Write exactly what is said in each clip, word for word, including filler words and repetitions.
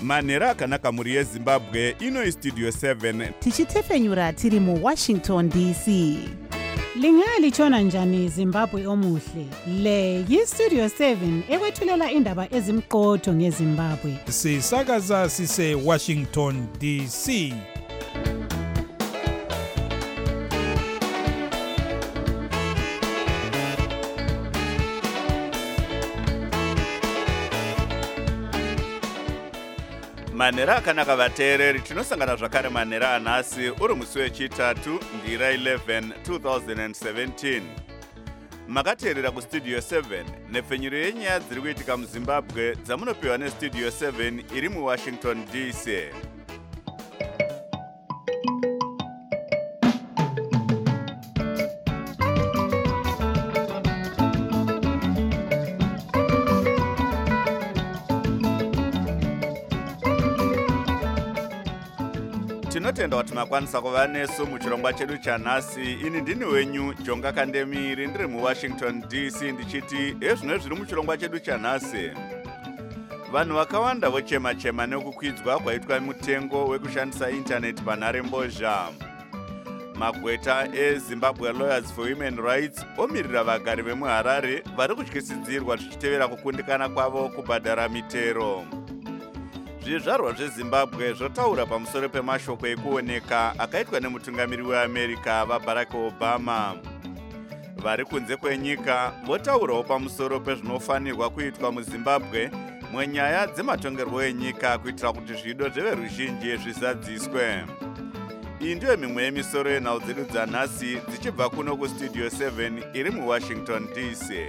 manhero akanaka mhuri yezimbabwe. Ino istudio seven tichitefenyura tiri muwashington D C. Lingalitshona njani Zimbabwe omuhle? Le yistudio seven ekwethulela indaba ezimqotho ngeZimbabwe. Sisakaza sise Washington D C. manhero akanaka vateereri, tinosangana zvakare manhero anhasi uri musi wechitatu ndira eleven two thousand seventeen. Makateerera kustudio seven nepfenyuro yenyaya dziri kuitika muzimbabwe dzamunopiwa nestudio seven iri muwashington D C. Tinotenda kuti makwanisa kuva nesu muchirongwa chedu chanhasi. Ini ndini wenyu Jonga Kandemiri, ndiri muwashington D C, ndichiti ezvino zviri muchirongwa chedu chanhasi. Vanhu vakawanda vochema-chema nekukwidzwa kwaitwa mutengo wekushandisa intaneti panharembozha. Magweta eZimbabwe Lawyers for Human Rights omirira vagari vemuHarare vari kutyisidzirwa zvichitevera kukundikana kwavo kubhadhara mitero. Zvizvarwa zveZimbabwe zvotaura pamusoro pemashoko ekuoneka akaitwa nemutungamiri weAmerica vaBarack Obama. Vari kunze kwenyika votaurawo pamusoro pezvinofanirwa kuitwa muZimbabwe munyaya dzematongerwo enyika kuitira kuti zvido zveveruzhinji zvizadziswe. Iyi ndiyo mimwe yemisoro yenhau dzedu dzanhasi dzichibva kuno kustudio seven iri muwashington D C.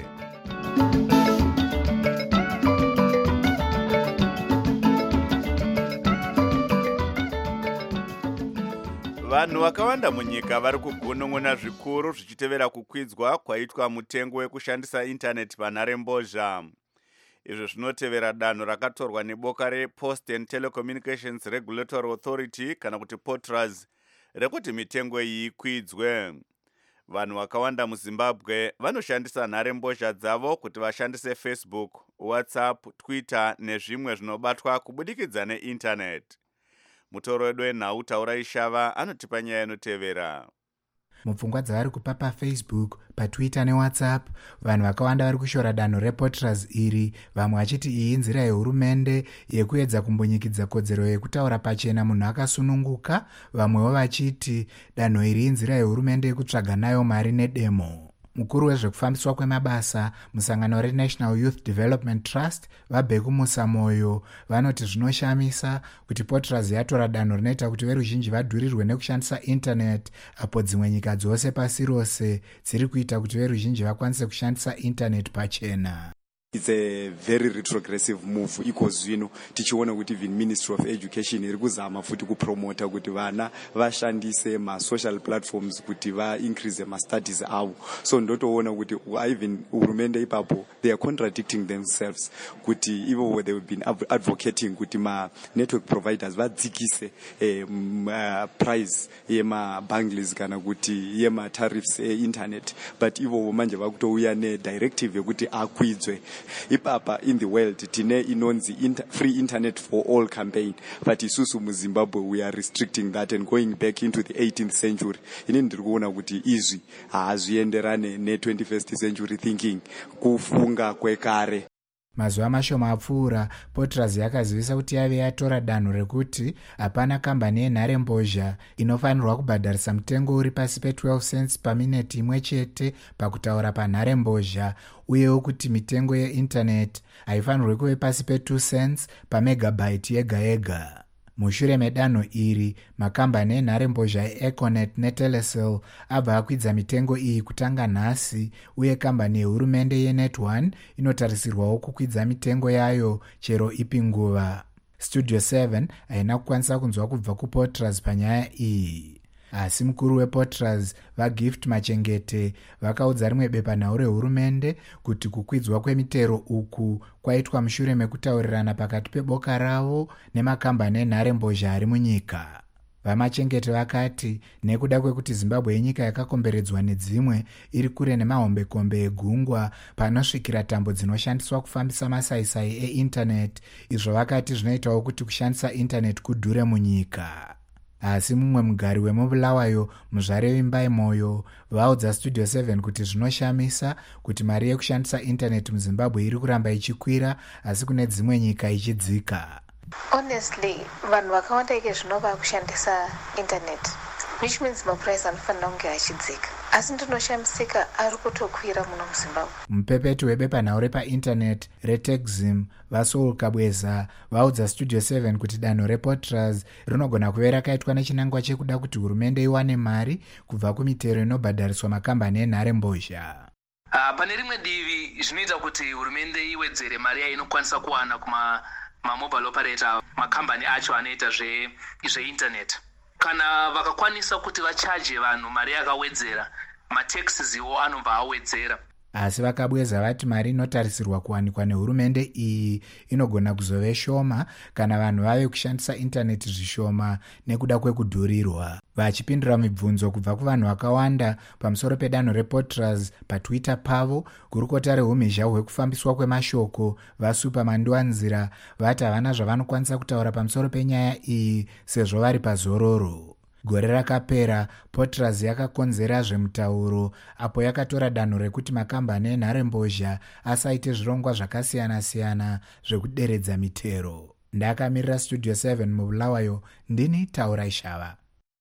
Vanhu vakawanda munyika vari kugunun'una zvikuru zvichitevera kukwidzwa kwaitwa mutengo wekushandisa intaneti panharembozha. Izvo zvinotevera danho rakatorwa neboka rePost and Telecommunications Regulatory Authority kana kuti POTRAS rekuti mitengo iyi ikwidzwe. Vanhu vakawanda muZimbabwe vanoshandisa nharembozha dzavo kuti vashandise Facebook, WhatsApp, Twitter nezvimwe zvinobatwa kubudikidza neintaneti. Mutoro wedu wenhau Taura Ishava anotipa nyaya inotevera. Mupfungwa dzavari kupa paFacebook, paTwitter neWhatsApp, vanhu vakawanda vari kushora danho rePOTRAS iri, vamwe vachiti iyi nzira yehurumende yekuedza kumbonyikidza kodzero yekutaura pachena munhu akasununguka, vamwewo vachiti danho iri inzira yehurumende yekutsvaga nayo mari nedemo. Mukuru wezvekufambiswa kwemabasa musangano reNational Youth Development Trust vaBheku Musamoyo vanoti zvinoshamisa kuti POTRAS yatora danho rinoita kuti veruzhinji vadhurirwe nekushandisa internet apo dzimwe nyika dzose pasi rose dziri kuita kuti veruzhinji vakwanise kushandisa internet pachena. It's a very retrogressive move iko zvino tichiona kuti even Ministry of Education iri kuzama futi kupromota kuti vana vashandise ma social platforms kuti va increase ma studies avo. So ndotoona kuti even hurumende ipapo they are contradicting themselves kuti even they have been advocating kuti ma network providers vadzikise eh, uh, price yema bundles kana kuti yema tariffs e internet, but ivo manje vakutouya ne directive yekuti akwidzwe. Ipapa in the world tine inonzi inter, free internet for all campaign, but isusu muZimbabwe we are restricting that and going back into the eighteenth century. Ini ndiri kuona kuti izvi hazvienderane ne twenty-first century thinking, kufunga kwekare. Mazuva mashoma apfuura, POTRAS yakazivisa kuti yave yatora danho rekuti hapana kambani yenharembozha inofanirwa kubhadharisa mutengo uri pasi pe12 cents pamineti imwe chete pakutaura panharembozha, uyewo kuti mitengo yeinternet haifanirwi kuve pasi pe2 cents pamegabyte yega yega. Mushure medanho iri, makambani enharembozha eEconet neTelecel abva akwidza mitengo iyi kutanga nhasi, uye kambani yehurumende yeNet one inotarisirwawo kukwidza mitengo yayo chero ipi nguva. Studio seven haina kukwanisa kunzwa kubva kuPOTRAS panyaya iyi. Asi mukuru wePOTRAS vaGift Machengete vakaudza rimwe bepanhau rehurumende kuti kukwidzwa kwemitero uku kwaitwa mushure mekutaurirana pakati peboka ravo nemakambani enharembozha ari munyika. Vamachengete vakati nekuda kwekuti Zimbabwe inyika yakakomberedzwa nedzimwe iri kure nemahombekombe egungwa panosvikira tambo dzinoshandiswa kufambisa masaisai einternet, izvo vakati zvinoitawo kuti kushandisa internet kudhure munyika. Asi mumwe mugari wemubulawayo muzvare Vimbai Moyo vaudza Studio seven kuti zvinoshamisa kuti mari yekushandisa internet muZimbabwe iri kuramba ichikwira asi kune dzimwe nyika ichidzika. Honestly, vanhu vakawanda ike zvinova kushandisa internet, which means mapuraizi anofanira kunge achidzika. Asi ndinoshamisika ari kutokwira muno muZimbabwe. Mupepeti webepanhau repainternet reTechzim vaSoul Kabweza vaudza Studio seven kuti danho rePortras rinogona kuve rakaitwa nechinangwa chekuda kuti hurumende iwane mari kubva kumitero inobhadhariswa makambani enharembozha. Uh, pane rimwe divi zvinoita kuti hurumende iwedzere mari yainokwanisa kuwana kuma mamobile operator, makambani acho anoita zve zveinternet. Kana vakakwanisa kuti vachaje vanhu mari yakawedzera, mataxes iwo anobva awedzera. Asi vakabweza vati mari inotarisirwa kuwanikwa nehurumende iyi inogona kuzove shoma kana vanhu vave kushandisa intaneti zvishoma nekuda kwekudhurirwa. Vachipindura mibvunzo kubva kuvanhu vakawanda pamusoro pedanho rePortras paTwitter pavo, gurukota rehumhizha hwekufambiswa kwemashoko vaSuper Mandiwanzira vati havana zvavanokwanisa kutaura pamusoro penyaya iyi sezvo vari pazororo. Gore rakapera, Portras yakakonzera zvemutauro apo yakatora danho rekuti makambani enharembozha asaite zvirongwa zvakasiyana-siyana zvekuderedza mitero. Ndakamirira Studio seven mubulawayo, ndini Taura Ishava.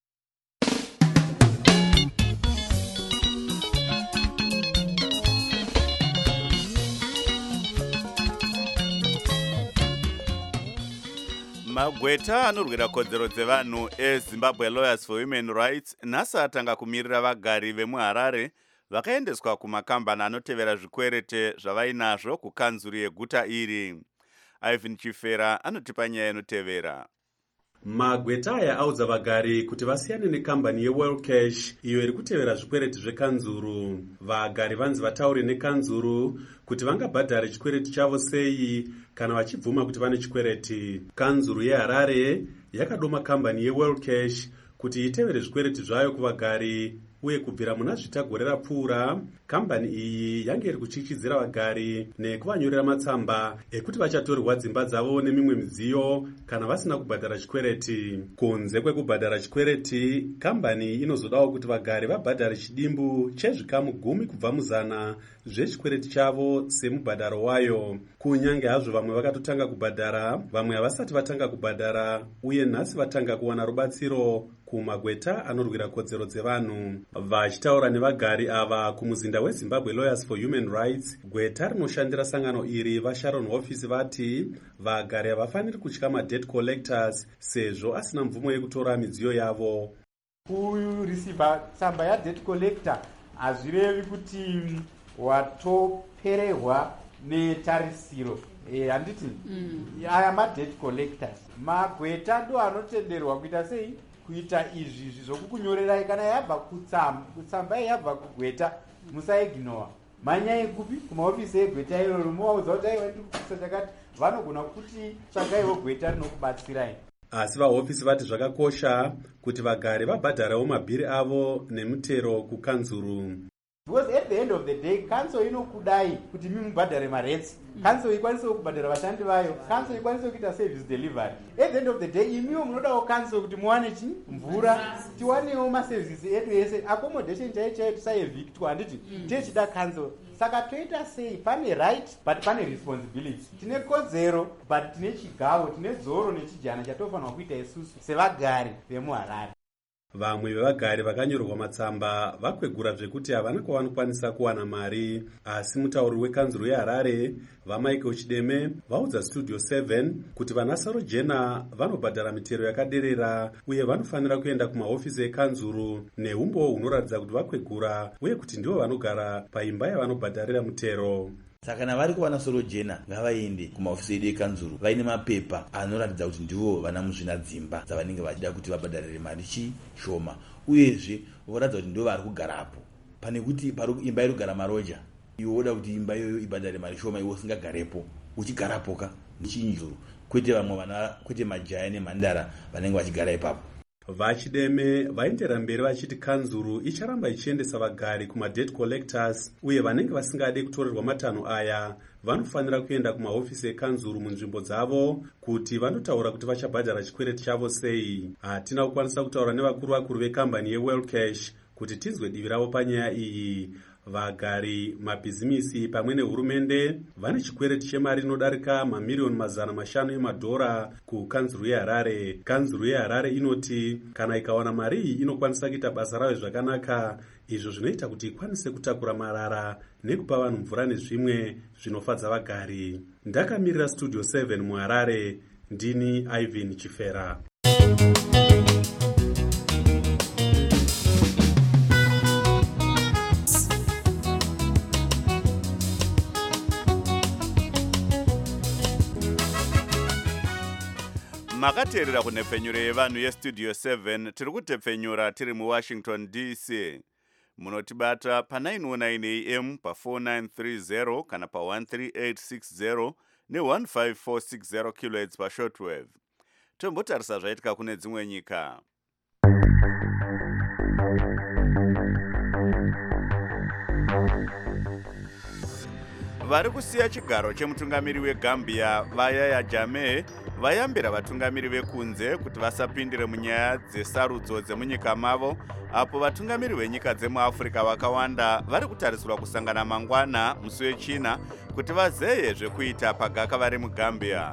Magweta anorwira kodzero dzevanhu eZimbabwe Lawyers for Human Rights nhasi atanga kumirira vagari vemuHarare vakaendeswa kumakambani anotevera zvikwerete zvavainazvo kukanzuri yeguta iri. Ivan Chifera anotipa nyaya inotevera. Magweta aya audza vagari kuti vasiyane nekambani yeWorld Cash iyo iri kutevera zvikwereti zvekanzuru. Vagari vanzi vataure nekanzuru kuti vangabhadhara chikwereti chavo sei kana vachibvuma kuti vane chikwereti. Kanzuru yeHarare yakadoma kambani yeWorld Cash kuti itevere zvikwereti zvayo kuvagari, uye kubvira muna zvitagore rapfuura kambani iyi yange iri kuchichidzira vagari nekuvanyorera matsamba ekuti vachatorerwa dzimba dzavo nemimwe midziyo kana vasina kubhadhara chikwereti. Kunze kwekubhadhara chikwereti, kambani inozodawo kuti vagari vabhadhare chidimbu chezvikamu gumi kubva muzana zvechikwereti chavo semubhadharo wayo. Kunyange hazvo vamwe vakatotanga kubhadhara, vamwe havasati vatanga kubhadhara, uye nhasi vatanga kuwana rubatsiro kumagweta anorwira kodzero dzevanhu. Vachitaura nevagari ava kumuzinda weZimbabwe Lawyers for Human Rights, gweta rinoshandira sangano iri vaSharon Office vati vagari havafaniri kutya madebt collectors sezvo asina mvumo yekutora midziyo yavo. Kurisiva tsamba yadebt collector hazvirevi kuti watoperehwa netarisiro. Eh, handiti aya madebt collectors magweta ndo anotenderwa kuita sei kuita izvi zvokukunyorerai kana yabva kutsamba kutsamba yabva kugweta musaignora. Manyai kupi kumaofisi egweta iroro muwaudza kuti aiwa ndiri kukusa chakati, vanogona kuti tsvagaiwo gweta rinokubatsirai. Asi vaofisi vati zvakakosha kuti vagari vabhadharawo mabhiri avo nemutero kukanzuru. Because at the end of the day, council inokudai kuti mimubhadhare maretsi, council ikwanise kubhadhara vashandi vayo, council ikwanise kuita service delivery. At the end of the day, imiwo munodawo council kuti muwane chi mvura, tiwanewo maservices edu ese, accommodation chaiyo chaiyo tisaevictwa, handiti tichida council. Saka toita sei, pane right but pane responsibility. Tine kodzero but tine chigavo, tine dzoro nechijana chatofanirwa kuita isusu sevagari vemuHarare. Vamwe vevagari vakanyorerwa matsamba vakwegura zvekuti havana kwavanokwanisa kuwana mari, asi mutauri wekanzuru yeHarare vaMichael Chideme vaudza Studio seven kuti vanasaro jena vanobhadhara mitero yakaderera uye vanofanira kuenda kumahofisi ekanzuru neumbo hunoratidza kuti vakwegura uye kuti ndivo vanogara paimba yavanobhadharira mutero. Saka kana vari kuwana soro jena ngavaende kumahofisi edu ekanzuru vaine mapepa anoratidza kuti ndivo vana muzvina dzimba dzavanenge vachida kuti vabhadharire mari chishoma, uyezve voratidza kuti ndivo vari kugarapo. Pane kuti imba iri kugara maroja, iwe woda kuti imba iyoyo ibhadhare mari shoma, iwe usingagarepo uchigarapoka muchinzuru, kwete vamwe vana, kwete majaya nemhandara vanenge vachigara ipapo. vachideme vaendera mberi vachiti kanzuru icharamba ichiendesa vagari kumadebt collectors uye vanenge vasingade kutorerwa matanho aya vanofanira kuenda kumahofisi ekanzuru munzvimbo dzavo kuti vanotaura kuti vachabhadhara chikwereti chavo sei. hatina kukwanisa kutaura nevakuru vakuru vekambani yeWorld Cash kuti tinzwe divi ravo panyaya iyi. vagari, mabhizimisi pamwe nehurumende vane chikwereti chemari inodarika mamiriyoni mazana mashanu emadhora kukanzuru yeHarare. kanzuru yeHarare inoti kana ikawana mari iyi inokwanisa kuita basa rayo zvakanaka, izvo zvinoita kuti ikwanise kutakura marara nekupa vanhu mvura nezvimwe zvinofadza vagari. ndakamirira studio seven muHarare, ndini Ivan Chifera. makateerera kunhepfenyuro yevanhu yestudio seven. tiri kutepfenyura tiri muwashington D C. munotibata pa nine oh nine A M pa four nine three zero kana pa one three eight six zero ne one five four six zero kilohertz pa shortwave. tombotarisa zvaitika kune dzimwe nyika. vari kusiya chigaro chemutungamiri weGambia vayaya Jammeh vayambira vatungamiri vekunze kuti vasapindire munyaya dzesarudzo dzemunyika mavo, apo vatungamiri venyika dzemuAfrica vakawanda vari kutarisirwa kusangana mangwana musi wechina kuti vazeye zvekuita pagaka vari muGambia.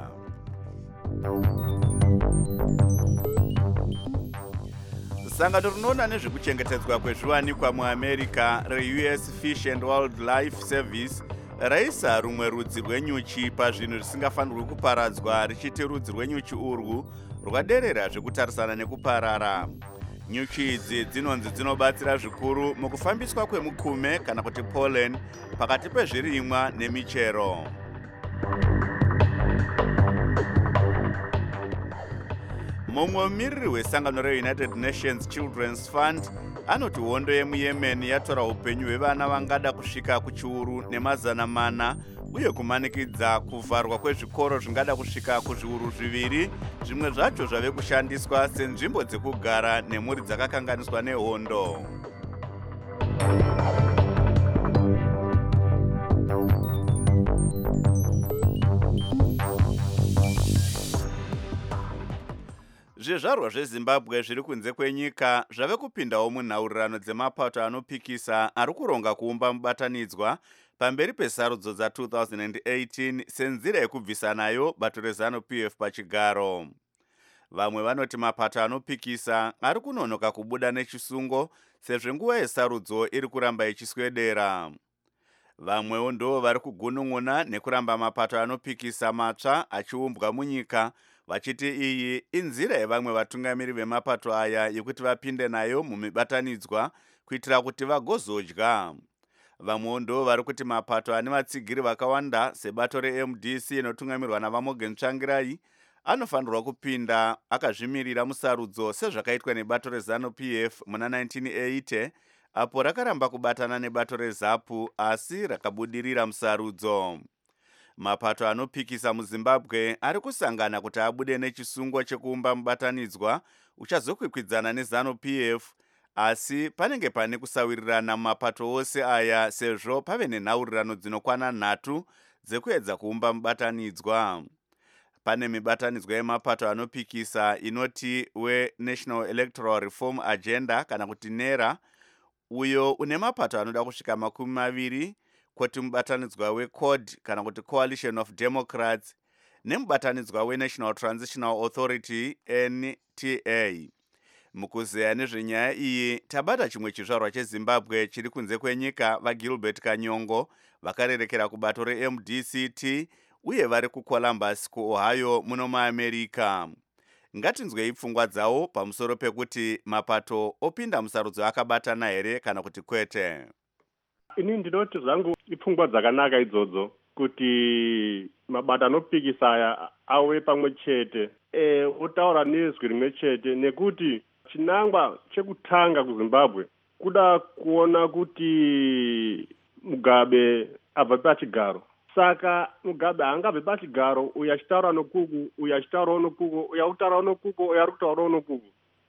sangano rinoona nezvekuchengetedzwa kwezviwanikwa muAmerica reU S Fish and Wildlife Service raisa rumwe rudzi rwenyuchi pazvinhu zvisingafanirwi kuparadzwa, richiti rudzi rwenyuchi urwu rwaderera zvekutarisana nekuparara. nyuchi idzi dzinonzi dzinobatsira zvikuru mukufambiswa kwemukume kana kuti pollen pakati pezvirimwa nemichero. mumwe mumiriri wesangano reUnited Nations Children's Fund anoti hondo yemuYemen yatora upenyu hwevana vangada kusvika kuchiuru nemazana mana uye kumanikidza kuvharwa kwezvikoro zvingada kusvika kuzviuru zviviri, zvimwe zvacho zvave kushandiswa senzvimbo dzekugara nemhuri dzakakanganiswa nehondo. zvizvarwa zveZimbabwe zviri kunze kwenyika zvave kupindawo munhaurirano dzemapato anopikisa ari kuronga kuumba mubatanidzwa pamberi pesarudzo dza two thousand eighteen senzira yekubvisa nayo bato reZanu-P F pachigaro. vamwe vanoti mapato anopikisa ari kunonoka kubuda nechisungo sezvo nguva yesarudzo iri kuramba ichiswedera. vamwewo ndo vari kugunun'una nekuramba mapato anopikisa matsva achiumbwa munyika, vachiti iyi inzira yevamwe vatungamiri vemapato aya yekuti vapinde nayo mumibatanidzwa kuitira kuti vagozodya. vamwewo ndo vari kuti mapato ane vatsigiri vakawanda sebato reM D C inotungamirwa navaMorgan Tsvangirai anofanirwa kupinda akazvimirira musarudzo sezvakaitwa nebato reZanu-P F muna nineteen eighty apo rakaramba kubatana nebato reZAPU asi rakabudirira musarudzo. mapato anopikisa muZimbabwe ari kusangana kuti abude nechisungo chekuumba mubatanidzwa uchazokwikwidzana neZanu-P F, asi panenge pane kusawirirana mumapato ose aya sezvo pave nenhaurirano dzinokwana nhatu dzekuedza kuumba mubatanidzwa. pane mibatanidzwa yemapato anopikisa inoti weNational Electoral Reform Agenda kana kuti NERA, uyo une mapato anoda kusvika makumi maviri, kwoti mubatanidzwa weCOD kana kuti Coalition of Democrats nemubatanidzwa weNational Transitional Authority N T A. mukuzeya nezvenyaya iyi tabata chimwe chizvarwa cheZimbabwe chiri kunze kwenyika vaGilbert Kanyongo vakarerekera kubato reM D C T uye vari kuColumbus kuOhio muno muAmerica. ngatinzwei pfungwa dzawo pamusoro pekuti mapato opinda musarudzo akabatana here kana kuti kwete. ini ndinoti zvangu ipfungwa dzakanaka idzodzo kuti mabato anopikisa aya auye pamwe chete e, otaura nezwi rimwe chete, nekuti chinangwa chekutanga kuZimbabwe kuda kuona kuti Mugabe abva pachigaro. Saka Mugabe haangabve pachigaro, uyu achitaura nokuku, uyu achitaurawo nokuku, uyu akutaurawo nokuku, uyu ari kutaurawo nokuku.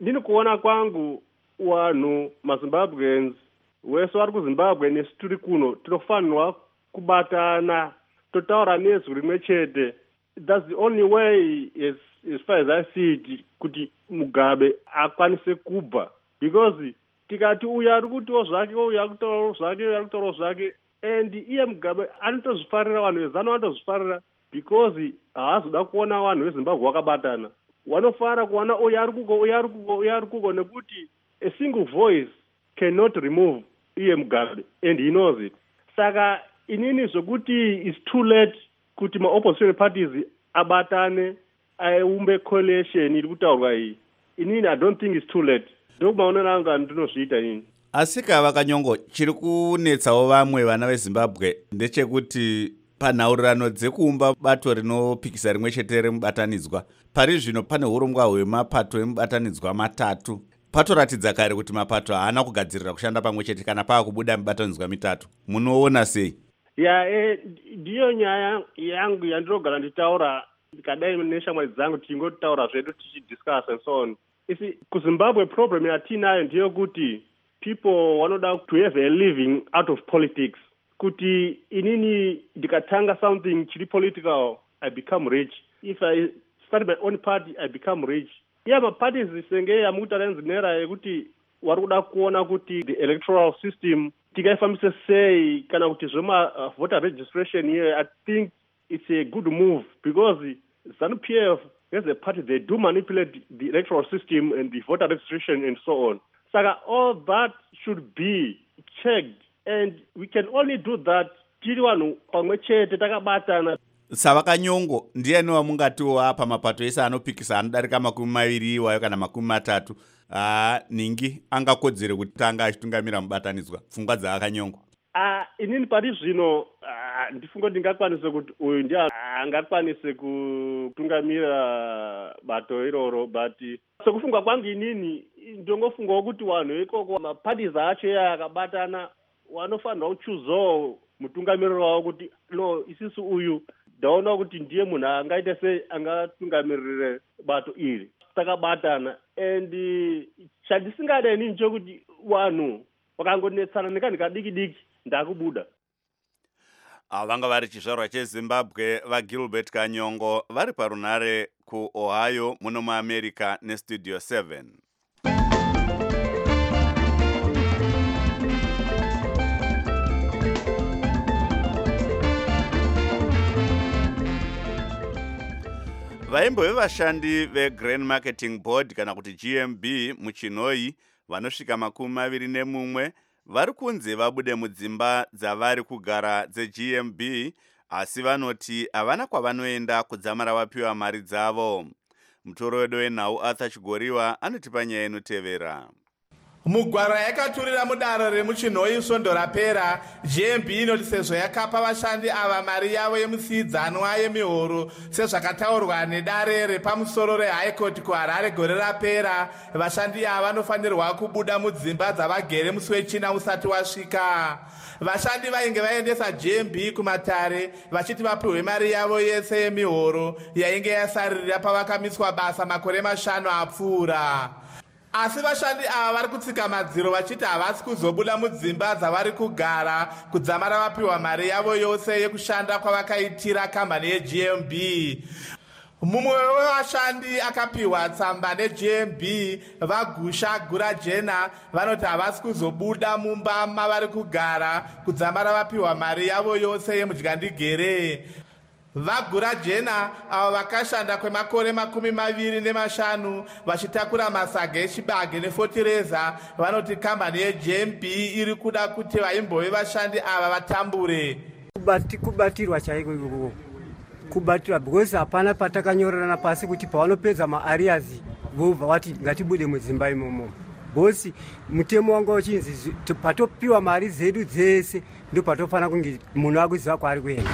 ndini kuona kwangu wanhu mazimbabweans wese vari kuzimbabwe nesu tiri kuno tinofanirwa kubatana totaura nezwi rimwe chete. That's the only way, as, as far as I see it, kuti Mugabe akwanise kubva, because tikati uyu ari kutiwo zvake uyu ari kutaurawo zvake uyu ari kutaurawo zvake, and iye Mugabe anotozvifarira, vanhu vezano vanotozvifarira because haazoda kuona vanhu vezimbabwe vakabatana. Vanofara kuona uyu ari kuko uyu ari kuko uyu ari kuko nekuti a single voice cannot remove iye Mugabe, and he knows it. Saka inini zvokuti it's too late kuti ma-opposition parties abatane aumbe coalition iri kutaurwa iyi. Inini I don't think it's too late. Ndokumaonera anga ndinozviita ini. Asi Kava Kanyongo, chiri kunetsawo vamwe vana veZimbabwe ndechekuti panhaurirano dzekuumba bato rinopikisa rimwe chete remubatanidzwa, pari zvino pane urongwa hwemapato emubatanidzwa matatu. Patoratidza kare kuti mapato haana kugadzirira kushanda pamwe chete kana paa kubuda mibatanidzwa mitatu. Munoona sei? Ya, eh, ndiyo nyaya yangu yandinogara nditaura ndikadai neshamwari dzangu tingotaura zvedu tichidiscuss and so on. Isi kuZimbabwe problem yatinayo ndiyo kuti people vanoda to have a living out of politics. Kuti inini ndikatanga something chiri political, I become rich. If I start my own party, I become rich. Yeah, ma parties senge yamutaranzinera yekuti vari kuda kuona kuti the electoral system tikaifambisa sei kana kuti zvema uh, voter registration here. I think it's a good move because ZANU-P F as a party, they do manipulate the electoral system and the voter registration and so on. Saka all that should be checked, and we can only do that tiri vanhu pamwe chete takabatana. Sava Kanyongo, ndiani wamungatiwo apa mapato ese anopikisa anodarika makumi maviri iwayo kana makumi matatu. Ah, ningi angakodzere kuti anga achitungamira mubatanidzwa. Pfungwa dzaakanyongo. Ah, inini pari zvino ah, ndifunga ndingakwanise kuti uyu ndiye angakwanise kutungamira bato iroro, but sokufunga kwangu inini ndongofungawo kuti vanhu ikoko maparties acho iye akabatana vanofanira kuchuzawo mutungamiriro wavo kuti no, isisu uyu ndaona kuti ndiye munhu angaita sei angatungamirire bato iri takabatana. And chandisingada inini chokuti vanhu vakangonetsana nekani kadiki diki ndakubuda. Vanga vari chizvarwa cheZimbabwe vaGilbert Kanyongo vari parunare kuOhio muno muAmerica neStudio seven. Vaimbo vevashandi veGrain Marketing Board kana kuti G M B muChinoi vanosvika makumi maviri nemumwe vari kunze vabude mudzimba dzavari kugara dzeG M B, asi vanoti havana kwavanoenda kudzamara vapiwa mari dzavo. Mutoro wedu wenhau Arthur Chigoriwa anotipa nyaya inotevera. Mugwara yakaturira mudare remuChinoi svondo rapera. G M B inoti sezvo yakapa vashandi ava mari yavo yemusiidzanwa yemihoro sezvakataurwa nedare repamusoro reHigh Court kuHarare gore rapera, vashandi ava vanofanirwa kubuda mudzimba dzavagere musi wechina usati wasvika. Vashandi vainge vaendesa G M B kumatare vachiti vapiwe mari yavo yese yemihoro yainge yasaririra pavakamiswa basa makore mashanu apfuura. Asi vashandi ava vari kutsika madziro vachiti havasi kuzobuda mudzimba dzavari kugara kudzamara vapiwa mari yavo yose yekushanda kwavakaitira kambani yeG M B. Mumwe wevashandi akapiwa tsamba neG M B, vaGusha Gurajena, vanoti havasi kuzobuda mumba mavari kugara kudzamara vapiwa mari yavo yose yemudyandigere. VaGurajena avo vakashanda kwemakore makumi maviri nemashanu vachitakura masaga echibage nefotireza, vanoti kambani yeG M B iri kuda kuti vaimbove vashandi ava vatambure. Kubati kubatirwa chaiko ikoko. Kubatirwa because hapana patakanyorana pasi kuti pavanopedza maarias vobva vati ngatibude mudzimba imomo. Bosi mutemo wangu wachinzi patopiwa mari dzedu dzese ndo patofana kunge munhu akuziva kwaari kuenda.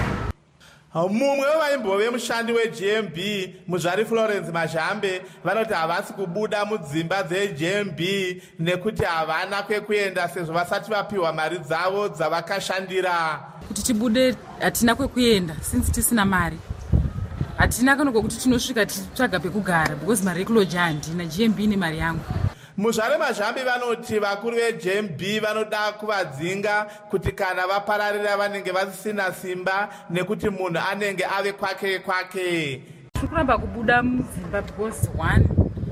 Mumwe wevaimbove mushandi weG M B, Muzvari Florence Mazhambe, vanoti havasi kubuda mudzimba dzeG M B nekuti havana kwekuenda sezvo vasati vapiwa mari dzavo dzavakashandira. Kuti tibude hatina kwekuenda since tisina mari. Hatina kanoko kuti tinosvika titsvaga pekugara because mari yekuloja handina, G M B ine mari yangu. muzvare mazvambi vanoti vakuru veJ M B vanoda kuvadzinga kuti kana vapararira vanenge vasina simba nekuti munhu anenge ave kwake kwake. Tiri kuramba kubuda muZimbabwe because one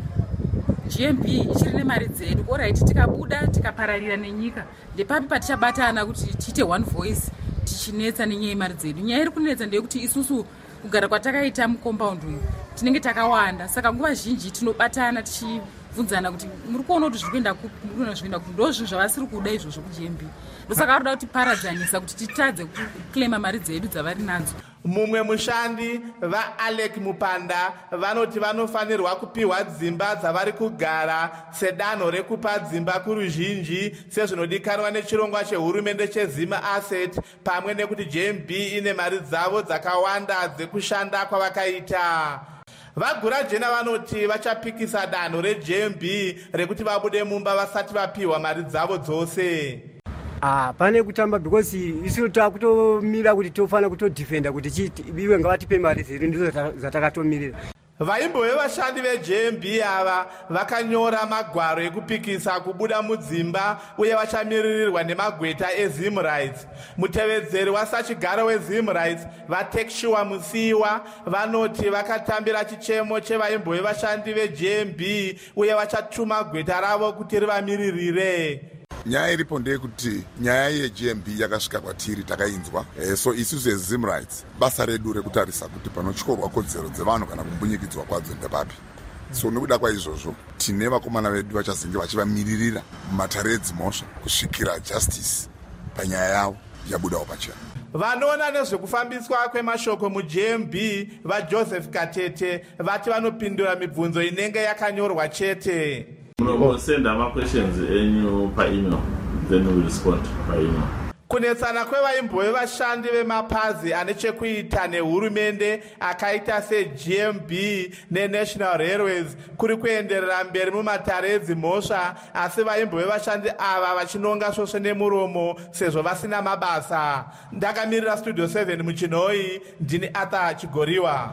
G M B ichiri nemari dzedu, oraiti tikabuda tikapararira nenyika ndepapi patichabatana kuti tiite one voice tichinetsa nenyaya yemari dzedu. Nyaya iri kunetsa ndeyekuti isusu kugara kwatakaita mucompound uyu tinenge takawanda, saka nguva zhinji tinobatana tichibvunzana kuti muri kuona kuti zviri kuenda kupi, muri kuona zviri kuenda kupi, ndozvinhu zvavasiri kuda izvozvo ku G M B. Ndosaka varoda kuti paradzanisa kuti titadze kuklema mari dzedu dzavari nadzo. Mumwe mushandi vaAlec Mupanda vanoti vanofanirwa kupiwa dzimba dzavari kugara sedanho rekupa dzimba kuruzhinji sezvinodikanwa nechirongwa chehurumende cheZima Asset, pamwe nekuti J M B ine mari dzavo dzakawanda dzekushanda kwavakaita. Vagura Jena vanoti vachapikisa danho reJ M B rekuti vabude mumba vasati vapiwa mari dzavo dzose. Ah, pane kutamba because isu takutomira kuti tofana kutodefenda kuti chiti iwe ngavatipe mari ziri ndizo zatakatomirira. Vaimbove vashandi veJ M B ava vakanyora magwaro ekupikisa kubuda mudzimba uye vachamiririrwa nemagweta eZim Rights. Mutevedzeri wasachigaro weZim Rights vaTekshua Musiwa vanoti vakatambira chichemo chevaimbove vashandi veJ M B uye vachatuma gweta ravo kuti rivamiririre. Nyaya iripo ndeyekuti nyaya yeJ M B yakasvika kwatiri takainzwa. E, so isusu eZim Rights basa redu rekutarisa kuti panotyorwa kodzero dzevanhu kana kumbunyikidzwa kwadzo ndepapi. So nekuda kwaizvozvo tine vakomana vedu vachazenge vachivamiririra mumatare edzimhosva kusvikira justice panyaya yavo yabudawo pachena. Vanoona nezvekufambiswa kwemashoko muJ M B vaJoseph Katete vati vanopindura mibvunzo inenge yakanyorwa chete. We'll send our questions enyu pa email, then we'll respond by email. Kunetsana kwevaimbove vashandi vemapazi ane chekuita nehurumende akaita seJ M B neNational Railways kuri kuenderera mberi mumatare edzimhosva, asi vaimbove vashandi ava vachinonga svosve nemuromo sezvo vasina mabasa. Ndakamirira Studio seven muChinoi, ndini Arthur Chigoriwa.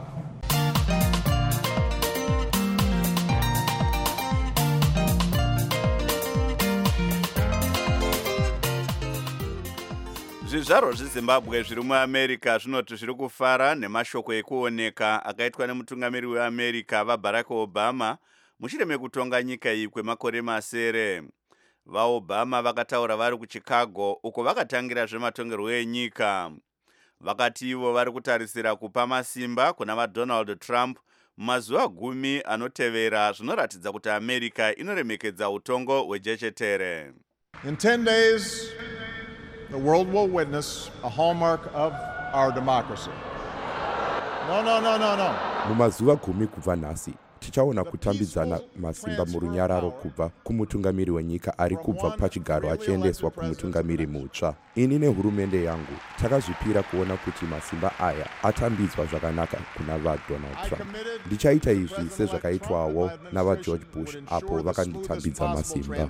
Zvizvarwa zveZimbabwe zviri muAmerica zvinoti zviri kufara nemashoko ekuoneka akaitwa nemutungamiri weAmerica vaBarack Obama mushure mekutonga nyika iyi kwemakore masere. VaObama vakataura vari kuChicago uko vakatangira zvematongerwo enyika. Vakati ivo vari kutarisira kupa masimba kuna vaDonald Trump mumazuva gumi anotevera, zvinoratidza kuti America inoremekedza utongo hwejechetere. In ten days the world will witness a hallmark of our democracy. No, no, no, no, no. Mumazuva gumi kubva nhasi tichaona kutambidzana masimba murunyararo kubva kumutungamiri wenyika ari kubva pachigaro achiendeswa kumutungamiri mutsva. Ini nehurumende yangu takazvipira kuona kuti masimba aya atambidzwa zvakanaka kuna vaDonald Trump. Ndichaita izvi sezvakaitwawo navaGeorge Bush apo vakanditambidza masimba.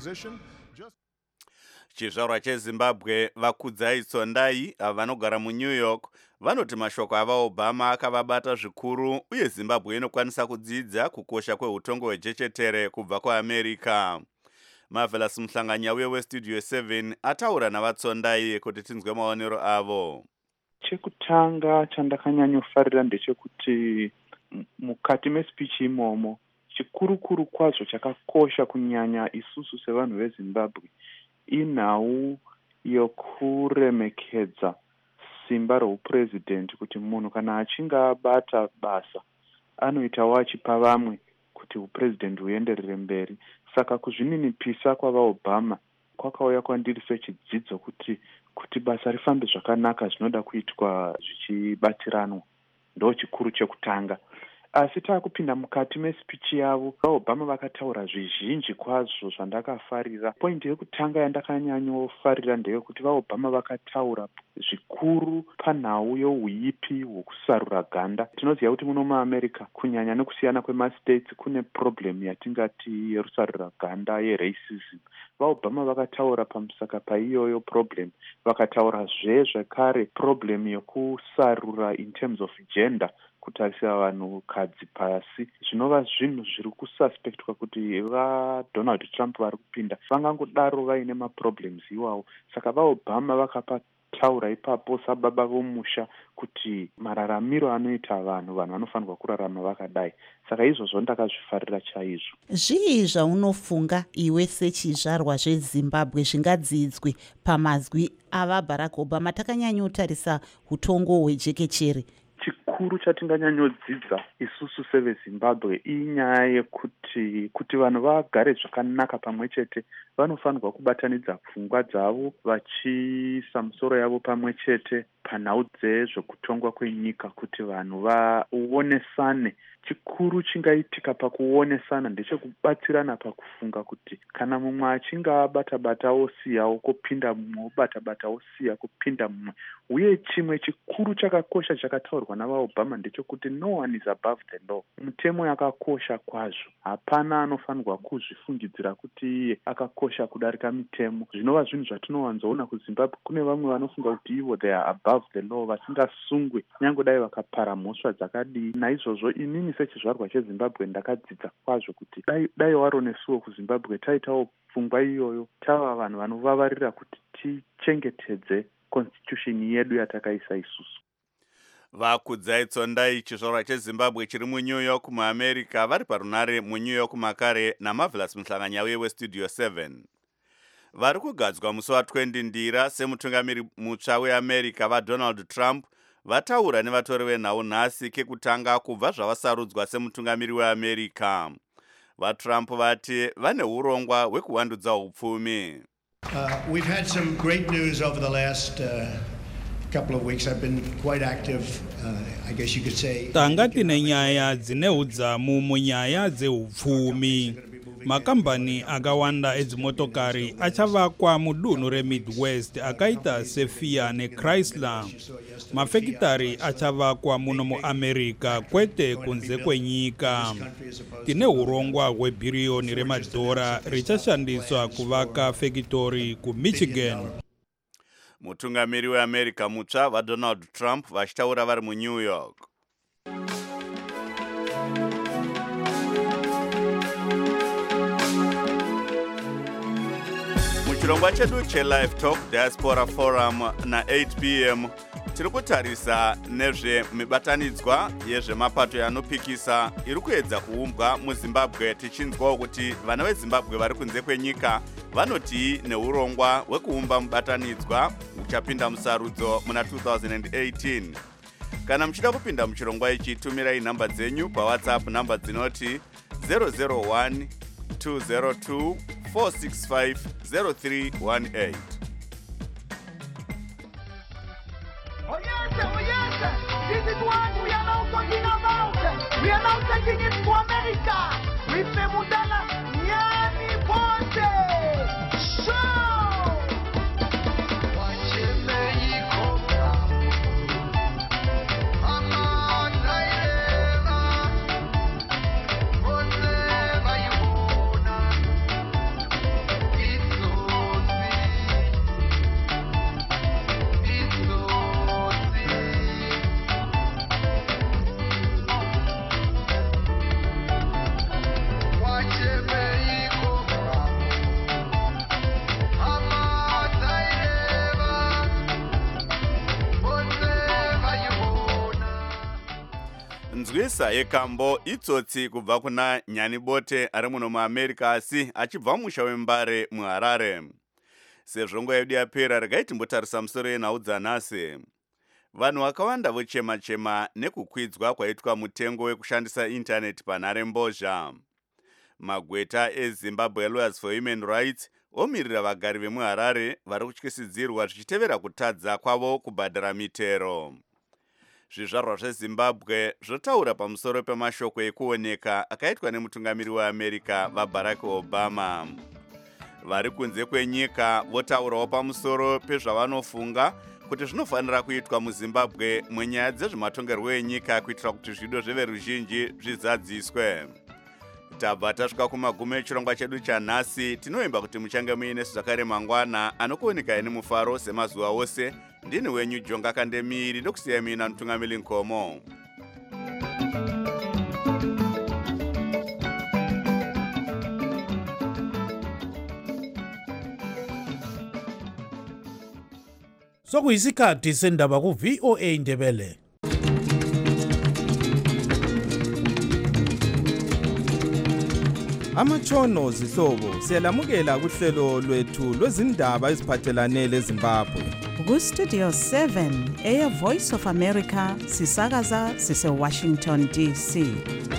Chizvarwa cheZimbabwe vaKudzai Tsondai vanogara muNew York vanoti mashoko avaObama akavabata zvikuru uye Zimbabwe inokwanisa kudzidza kukosha kweutongo hwejechetere kubva kuAmerica. Marvelous Muhlanganyauye weStudio seven ataura navaTsondai kuti tinzwe maonero avo. Chekutanga chandakanyanyofarira ndechekuti mukati mespeech imomo chikurukuru kwazvo chakakosha kunyanya isusu sevanhu veZimbabwe inhau yokuremekedza simba reupresident, kuti munhu kana achinge abata basa anoitawo achipa vamwe kuti upresident huenderere mberi. Saka kuzvininipisa kwavaObama kwakauya kwandiri sechidzidzo kuti kuti basa rifambe zvakanaka zvinoda kuitwa zvichibatiranwa. Ndo chikuru chekutanga. Asi taakupinda mukati mespeech yavo vaObama vakataura zvizhinji kwazvo zvandakafarira. Point yekutanga yandakanyanyofarira ndeyekuti vaObama vakataura zvikuru panhau youipi hwokusarura ganda. Tinoziva kuti muno muAmerica kunyanya nekusiyana kwemastates kune problem yatingati yerusarura ganda yeracism. VaObama vakataura pamusaka paiyoyo problem, vakataura zve zvekare problem yokusarura in terms of gender kutarisira vanhukadzi pasi zvinova zvinhu zviri kususpectwa kuti vaDonald Trump vari kupinda vangangodaro vaine maproblems iwawo. Saka vaObama vakapa taura ipapo sababa vomusha kuti mararamiro anoita vanhu vanhu vanofanirwa kurarama vakadai. Saka izvozvo ndakazvifarira chaizvo. Zvii zvaunofunga iwe sechizvarwa zveZimbabwe zvingadzidzwe pamazwi ava Barack Obama? Takanyanyotarisa utongo hwejekechere. Chikuru chatinganyanyodzidza isusu seveZimbabwe inyaya yekuti kuti vanhu vagare zvakanaka pamwe chete vanofanirwa kubatanidza pfungwa dzavo vachiisa musoro yavo pamwe chete panhau dzezvekutongwa kwenyika kuti vanhu vaonesane. Chikuru chingaitika pakuonesana ndechekubatsirana pakufunga kuti kana mumwe achinge abata-bata osiyawo kopinda mumwe, obata-bata osiya kopinda mumwe. Uye chimwe chikuru chakakosha chakataurwa navaObama ndechekuti no one is above the law. Mutemo yakakosha kwazvo. Hapana anofanirwa kuzvifungidzira kuti iye akakosha kudarika mitemo. Zvinova zvinhu zvatinowanzoona kuZimbabwe. Kune vamwe vanofunga kuti ivo they are above the law vasingasungwe nyangodai vakapara mhosva dzakadii. Naizvozvo inini sechizvarwa cheZimbabwe ndakadzidza kwazvo kuti dai, dai waro nesuwo kuZimbabwe taitawo pfungwa iyoyo tava vanhu vanovavarira kuti tichengetedze constitution yedu yatakaisa isusu. Vakudzai Tsondai, chizvarwa cheZimbabwe chiri muNew York muAmerica, vari parunare muNew York makare naMarvelous Muhlanganyauye weStudio seven. Vari kugadzwa musi wa20 Ndira semutungamiri mutsva weAmerica vaDonald Trump vataura nevatori venhau nhasi kekutanga kubva zvavasarudzwa semutungamiri weAmerica. VaTrump vati vane urongwa hwekuwandudza upfumi. Uh, we've had some great news over the last uh, couple of weeks. I've been quite active, uh, I guess you could say. Tanga tine nyaya dzine udzamu munyaya dzeupfumi. Makambani akawanda edzimotokari achavakwa mudunhu reMidwest akaita seFia neChrysler. Mafekitari achavakwa muno muAmerica kwete kunze kwenyika. Tine urongwa hwebhiriyoni remadhora richashandiswa kuvaka fekitori kuMichigan. Mutungamiri weAmerica mutsva vaDonald Trump vachitaura vari muNew York. Chirongwa chedu cheLive Talk Diaspora Forum na eight p m tiri kutarisa nezvemibatanidzwa yezvemapato yanopikisa iri kuedza kuumbwa muZimbabwe, tichinzwawo kuti vana veZimbabwe vari kunze kwenyika vanoti neurongwa hwekuumba mubatanidzwa uchapinda musarudzo muna two thousand eighteen. Kana muchida kupinda muchirongwa ichi, tumirai nhamba dzenyu paWhatsApp, nhamba dzinoti zero zero one two zero two four six five zero three one eight. Oh yes, oh yes, this is what we are now talking about. We are now taking it to America with Memudala Nyani Ponte. Show! Nzwisa yekambo itsotsi kubva kuna Nyani Bote ari muno muAmerica asi achibva musha wembare muHarare. Sezvo nguva yedu yapera, regai timbotarisa musoro yenhau dzanhasi. Vanhu vakawanda vochema-chema nekukwidzwa kwaitwa mutengo wekushandisa intaneti panharembozha. Magweta eZimbabwe Lawyers for Human Rights omirira vagari vemuHarare vari kutyisidzirwa zvichitevera kutadza kwavo kubhadhara mitero. Zvizvarwa zveZimbabwe zvotaura pamusoro pemashoko ekuoneka akaitwa nemutungamiri weAmerica vaBarack Obama. Vari kunze kwenyika votaurawo pamusoro pezvavanofunga kuti zvinofanira kuitwa muZimbabwe munyaya dzezvematongerwo enyika kuitira kuti zvido zveveruzhinji zvizadziswe. Tabva tasvika kumagumo echirongwa chedu chanhasi. Tinoimba kuti muchange muinesu zvakare mangwana anokuoneka ine mufaro semazuva ose. Ndini wenyu Jonga Kandemiri ndokusiyai mina Mutungamiri Nkomo. sokuyisikhathi sendaba ku-V O A Ndebele. Amatshono zihlobo siyalamukela kuhlelo lwethu lwezindaba eziphathelane leZimbabwe. Ku-Studio seven eya Voice of America sisakaza sise-Washington D C.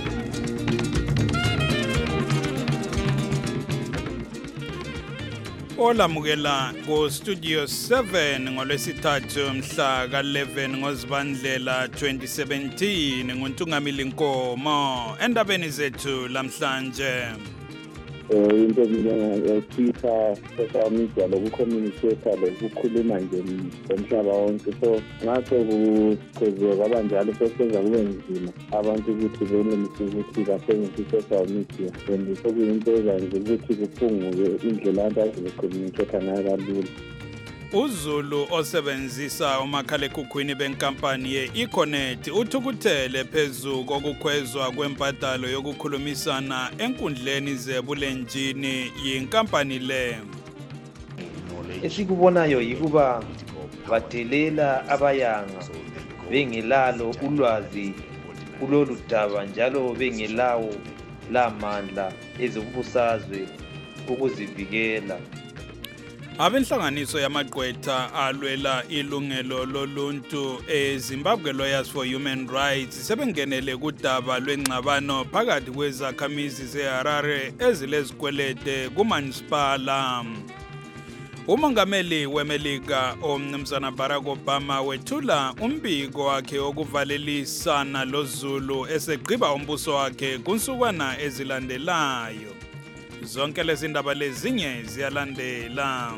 Olamukela ku-Studio seven ngolwesithathu mhla ka-eleven ngozibandlela twenty seventeen nguNtungamili Nkomo endabeni zethu lamhlanje. Eh into njengo-Twitter, social media lokucommunicate lokukhuluma nje emhlaba wonke, so ngakho kukhwezeka kwabanjalo sosenza kube nzima abantu ukuthi benelise ukuthi basebenzise social media, and sokuyinto ezanje ukuthi kuphunguke indlela abantu azokucommunicate ngayo kalula. uZulu osebenzisa umakhalekhukhwini benkampani ye-Econet uthukuthele phezu kokukhwezwa kwempatalo yokukhulumisana enkundleni zebulenjini yinkampani le. Esikubonayo yikuba badelela abayanga bengelalo ulwazi kulolu daba njalo bengelawo lamandla ezombusazwe ukuzivikela. Abenhlanganiso yamagqwetha alwela ilungelo loluntu eZimbabwe Lawyers for Human Rights sebengenele kudaba lwengxabano phakathi kwezakhamizi zeHarare ezilezikwelede kumanisipala. Umongameli weMelika uMnumzana Barack Obama wethula umbiko wakhe wokuvalelisana loZulu esegqiba umbuso wakhe kunsukwana ezilandelayo. Zonke lezi ndaba lezinye ziyalandela.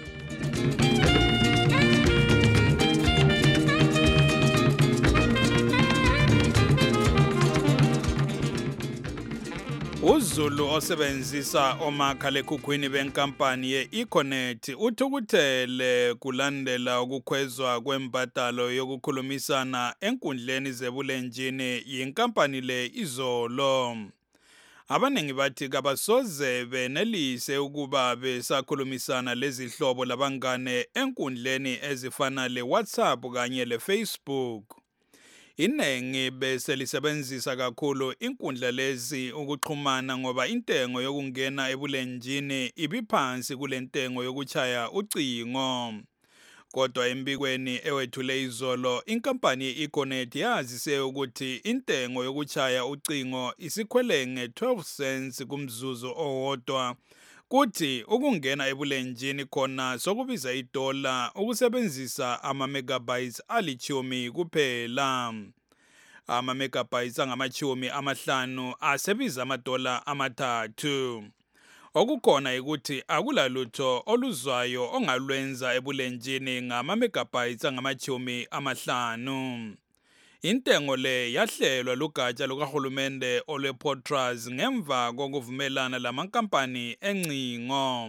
uZulu osebenzisa omakhalekhukhwini benkampani ye-Econet uthukuthele kulandela ukukhwezwa kwempatalo yokukhulumisana enkundleni zebulenjini yinkampani le izolo. Abanengi bathi kabasoze benelise ukuba besakhulumisana lezihlobo labangane enkundleni ezifana le-WhatsApp kanye le-Facebook. Inengi beselisebenzisa kakhulu inkundla lezi ukuxhumana ngoba intengo yokungena ebulenjini ibiphansi kulentengo yokuchaya ucingo. Kodwa embikweni ewethule izolo inkampani ye-Econet yazise ukuthi intengo yokuchaya ucingo isikhwele nge-twelve cents kumzuzu owodwa. Kuthi ukungena ebulenjini khona sokubiza idola ukusebenzisa ama-megabytes alichumi kuphela. Ama-megabytes angamachumi amahlanu asebiza amadola amathathu. Okukhona ukuthi akulalutho oluzwayo ongalwenza ebulenjini ngama-megabytes angamachumi amahlanu. Intengo le yahlelwa lugatsha lukahulumende olwe-Potras ngemva kokuvumelana lamankampani encingo.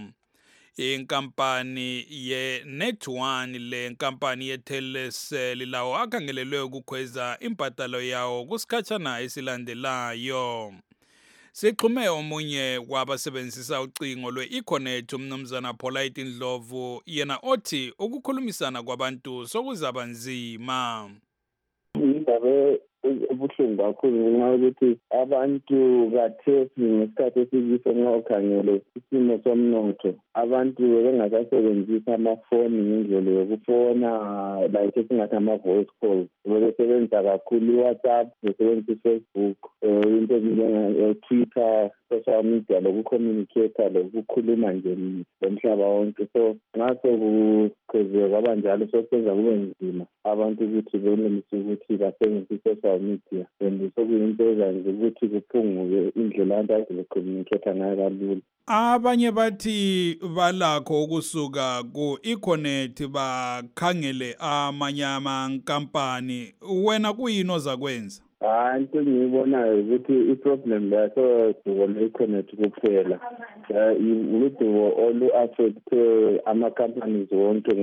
Inkampani ye-Net one le nkampani ye-Telecel lawo akhangelelwe ukukhweza impatalo yawo kusikhatshana esilandelayo. Sixhume omunye wabasebenzisa ucingo lwe-Econet uMnumzana Polite Ndlovu yena othi ukukhulumisana kwabantu sokuzaba nzima. Indaba ebuhlungu kakhulu ngenxa yokuthi abantu kathesi ngesikhathi esikiso nxa ukhangele isimo somnotho abantu bengasasebenzisa amafoni ngendlela yokufona like esingathi ama-voice calls, besebenzisa kakhulu i-WhatsApp, besebenzisa i-Facebook, into njenge-Twitter, social media lokucommunicate lokukhuluma nje lomhlaba wonke. So ngakho kukhwezeka kwabanjalo sosenza kube nzima abantu ukuthi benelise ukuthi basebenzise social media, and sokuyinto ezanje ukuthi kuphunguke indlela abantu azokucommunicate ngayo kalula. Abanye bathi balakho ukusuka ku-Econet bakhangele amanye amankampani. Wena kuyini ozakwenza? Ah, into engiyibonayo ukuthi i-problem laso ku-Econet kuphela. Ukuthi olu-affecte ama-companies wonke ngoba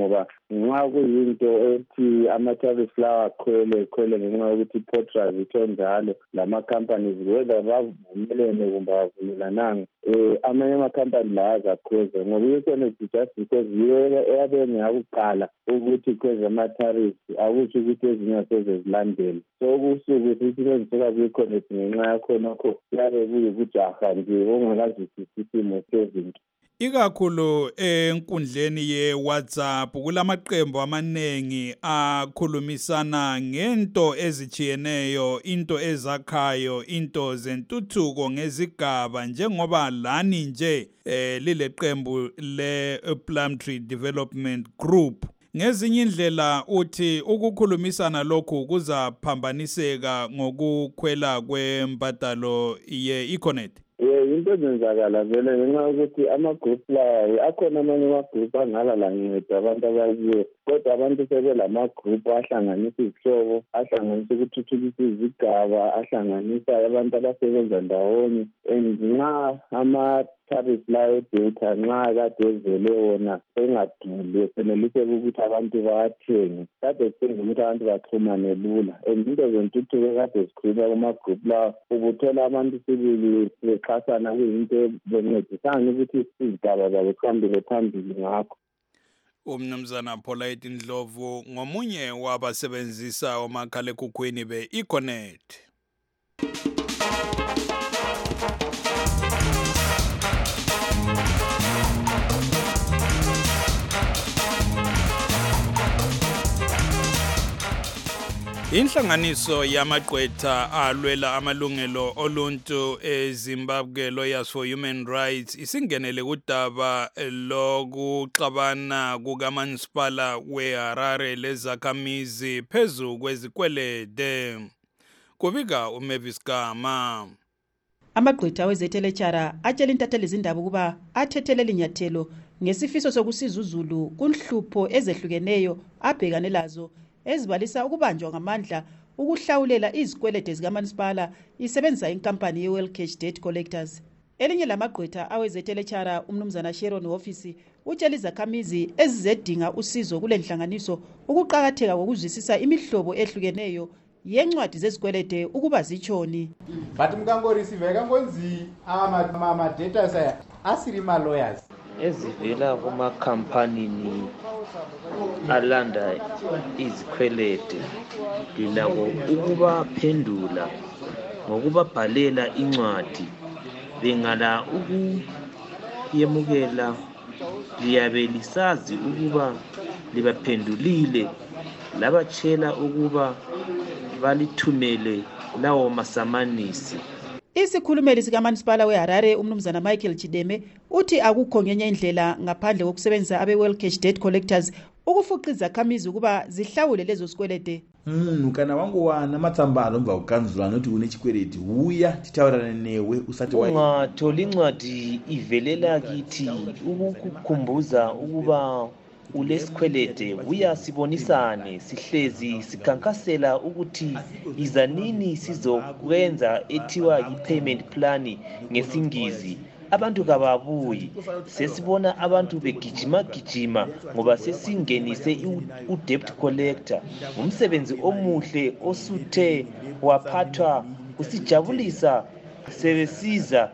nxa kuyinto ethi ama-tariff lawa akhwele khwele ngenxa yokuthi i-potras itho njalo lama-companies whether bavumelene kumbe bavumelananga um amanye ama-company lawa azakhweza ngoba i-econet just because yiyo eyabene yakuqala ukuthi khweza ama-tariff akutsho ukuthi ezinye aseze zilandele so kusuke sithi lenzeka kwi-econet ngenxa yakhonokho yabe kuyikujaha nje ongakazwisisi isimo sezinto. Ikakhulu enkundleni ye-WhatsApp kulamaqembu amaningi akhulumisana ngento ezichiyeneyo, into ezakhayo, into zentuthuko ngezigaba njengoba lani nje eh, lile qembu le-Plumtree Development Group. Ngezinye indlela uthi ukukhulumisana lokhu kuzaphambaniseka ngokukhwela kwembadalo ye-Econet. Eh into ezenzakala vele ngenxa yokuthi ama-group lawa akhona amanye ama-group angala lanceda abantu abakuyo kodwa abantu sebelama-group ahlanganisa izihlobo ahlanganisa ukuthuthukisa izigaba ahlanganisa abantu abasebenza ndawonye and nxa ama-tariff lawo edata nxa kade evele wona engaduli eseneliseka ukuthi abantu bawathenge kade kusenza ukuthi abantu baxhumane lula and into zentuthuko kade zikhulunywa kuma-group lawa ubuthola abantu sibili bexhasana kuyinto bencedisana ukuthi izigaba zabo zihambele phambili ngakho. Umnumzana Polite Ndlovu ngomunye wabasebenzisa omakhalekhukhwini be-Econet. Inhlanganiso yamagqwetha alwela amalungelo oluntu eZimbabwe Lawyers for Human Rights isingenele kudaba lokuxabana kukamasipala weHarare lezakhamizi phezu kwezikwelede. Kubika uMavis Gama. Amagqwetha wezethelechara atshela intatheli zindaba ukuba athethelela inyathelo ngesifiso sokusiza uZulu kunhlupho ezehlukeneyo abhekane lazo ezibalisa ukubanjwa ngamandla ukuhlawulela izikwelede zikamasipala isebenzisa inkampani ye-Well Cash Debt Collectors. Elinye lamagqwetha awezethelechara umnumzana Sharon Office utshela izakhamizi ezizedinga usizo kule nhlanganiso ukuqakatheka kokuzwisisa imihlobo ehlukeneyo yencwadi zezikwelede ukuba zichoni. But mkangoreceive kangonzi ama data saya asiri ma lawyers ezivela kumakhampanini alanda izikwelede linako ukubaphendula ngokubabhalela incwadi bengala ukuyemukela liyabe lisazi ukuba libaphendulile labatshela ukuba balithumele lawo masamanisi. Isikhulumeli sikamasipala weHarare umnumzana Michael Chideme uthi akukho ngenye indlela ngaphandle kokusebenzisa abe-Well Cash Debt Collectors ukufuqa izakhamizi ukuba zihlawule lezo sikwelede. Munhu kana wangowana matsamba anobva kukanzura anoti une chikweleti uya titaurane newe usati ungatholi incwadi ivelela kithi ukukukhumbuza ukuba ulesikwelede buya sibonisane sihlezi sikhankasela ukuthi izanini sizokwenza ethiwa i-payment plan ngesingizi. Abantu kababuyi sesibona abantu begijima gijima ngoba sesingenise u-debt collector umsebenzi omuhle osuthe waphathwa usijabulisa sebesiza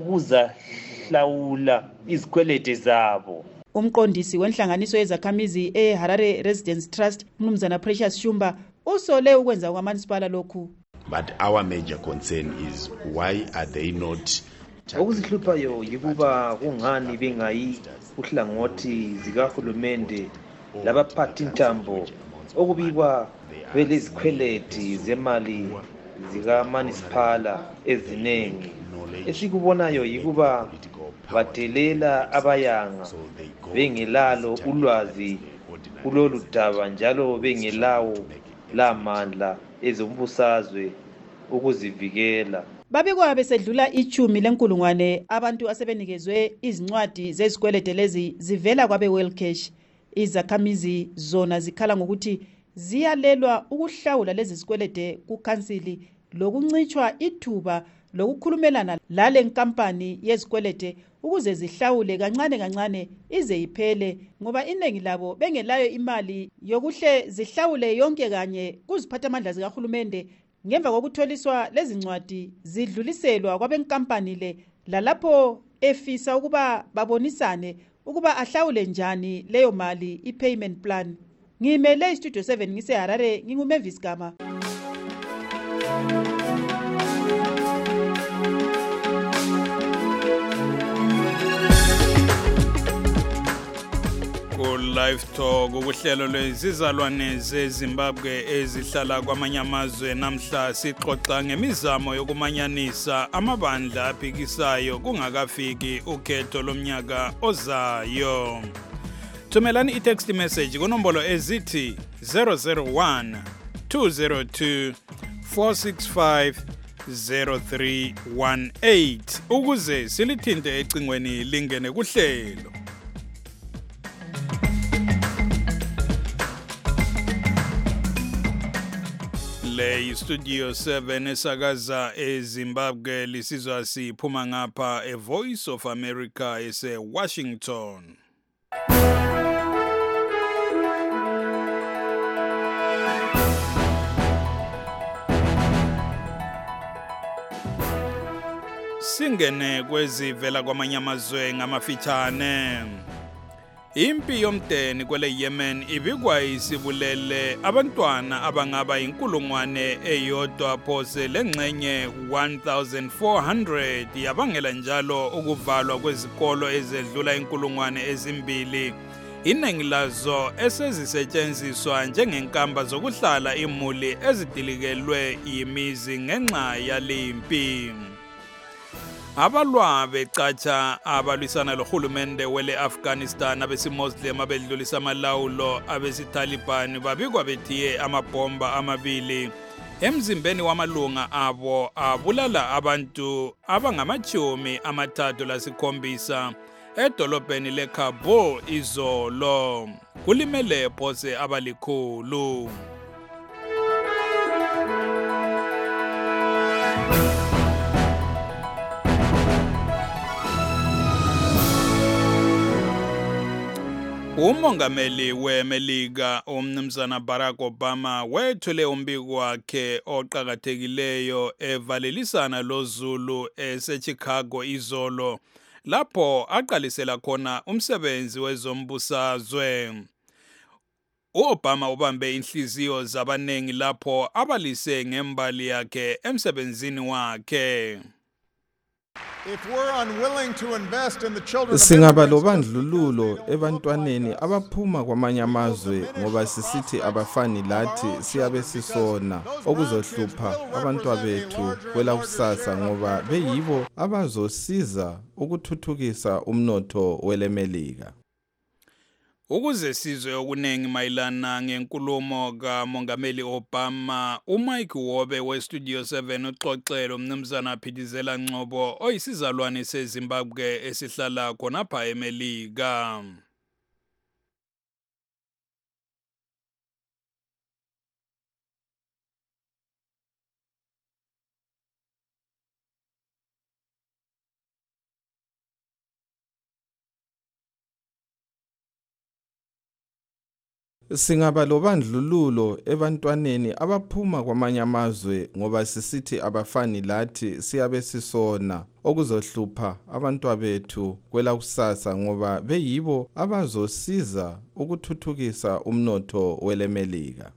ukuzahlawula izikwelede zabo. Umqondisi wenhlanganiso yezakhamizi eHarare Residence Trust umnumzana Precious Shumba usole ukwenza kwamasipala lokhu. But our major concern is why are they not okusihluphayo yikuba kungani bengayi uhlangothi zikahulumende labaphathi intambo okubikwa belezikweleti zemali zikamunisipala ezinengi. Esikubonayo yikuba badelela abayanga bengelalo ulwazi kulolu daba njalo bengelawo lamandla ezombusazwe ukuzivikela. Babikwa besedlula ichumi lenkulungwane abantu asebenikezwe izincwadi zezikwelede lezi zivela kwabe-Well Cash. Izakhamizi zona zikhala ngokuthi ziyalelwa ukuhlawula lezi zikwelede kukhansili lokuncitshwa ithuba lokukhulumelana lale nkampani yezikwelede ukuze zihlawule kancane kancane ize iphele ngoba iningi labo bengelayo imali yokuhle zihlawule yonke kanye kuziphathamandla zikahulumende ngemva kokutholiswa lezi ncwadi zidluliselwa kwabenkampani le lalapho efisa ukuba babonisane ukuba ahlawule njani leyo mali i-payment plan. Ngimele istudio seven ngiseharare nginguMavis Gama. Live Talk ukuhlelo lwezizalwane zeZimbabwe ezihlala kwamanye amazwe. Namhla sixoxa ngemizamo yokumanyanisa amabandla aphikisayo kungakafiki ukhetho lomnyaka ozayo. Thumelani i-text message kunombolo ezithi zero zero one two zero two four six five zero three one eight ukuze silithinte ecingweni lingene kuhlelo. Le Studio seven esakaza eZimbabwe lisizwa siphuma ngapha e Voice of America ese Washington. Singene kwezivela kwamanye amazwe ngamafitshane. Impi yomdeni kwele Yemen ibikwa isibulele abantwana abangaba inkulungwane eyodwa phose lengxenye one thousand four hundred yabangela njalo ukuvalwa kwezikolo ezedlula inkulungwane ezimbili. Iningi lazo esezisetshenziswa njengenkamba zokuhlala imuli ezidilikelwe yimizi ngenxa yalimpi. Abalwa becatsha abalwisana lohulumende wele Afghanistan abesimuslim abedlulisa amalawulo abesitaliban babikwa bethiye amabhomba amabili emzimbeni wamalunga abo abulala abantu abangamachumi amathathu lasikhombisa edolobheni leKabul izolo. Kulimele phose abalikhulu. Umongameli weMelika umnumzana Barack Obama wethule umbiko wakhe oqhakathekileyo evalelisana loZulu eseChicago izolo lapho aqalisela khona umsebenzi wezombusazwe. uObama ubambe inhliziyo zabanengi lapho abalise ngembali yakhe emsebenzini wakhe. If we're unwilling to invest in the children of Singaba lobandlululo ebantwaneni abaphuma kwamanye amazwe ngoba sisithi abafani lathi siyabe sisona okuzohlupha abantwa bethu kwela kusasa ngoba beyibo abazosiza ukuthuthukisa umnotho weleMelika. Ukuze sizwe okunengi mayilana ngenkulumo kaMongameli Obama, uMike Wobe weStudio seven uxoxela umnumzana Phithizela Ngcobo oyisizalwane seZimbabwe esihlala khonapha eMelika. Singaba lobandlululo ebantwaneni abaphuma kwamanye amazwe ngoba sisithi abafani lathi siyabe sisona okuzohlupha abantwa bethu kwela kusasa ngoba beyibo abazosiza ukuthuthukisa umnotho weleMelika.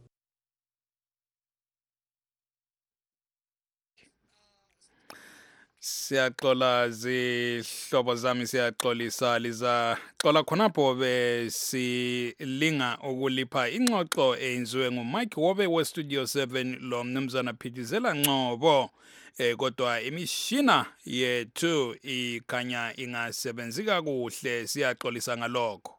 Siyaxola zihlobo zami siyaxolisa liza xola khonapho be silinga ukulipha ingxoxo enziwe nguMike Wobe weStudio seven lo mnumzana Phithizela Ngcobo eh kodwa imishina yethu ikhanya ingasebenzi kakuhle siyaxolisa ngalokho.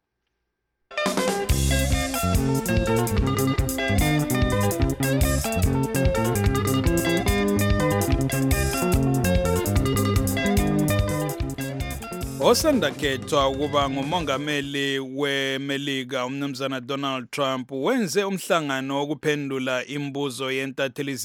Osanda khethwa ukuba ngumongameli weMelika umnumzana Donald Trump wenze umhlangano wokuphendula imbuzo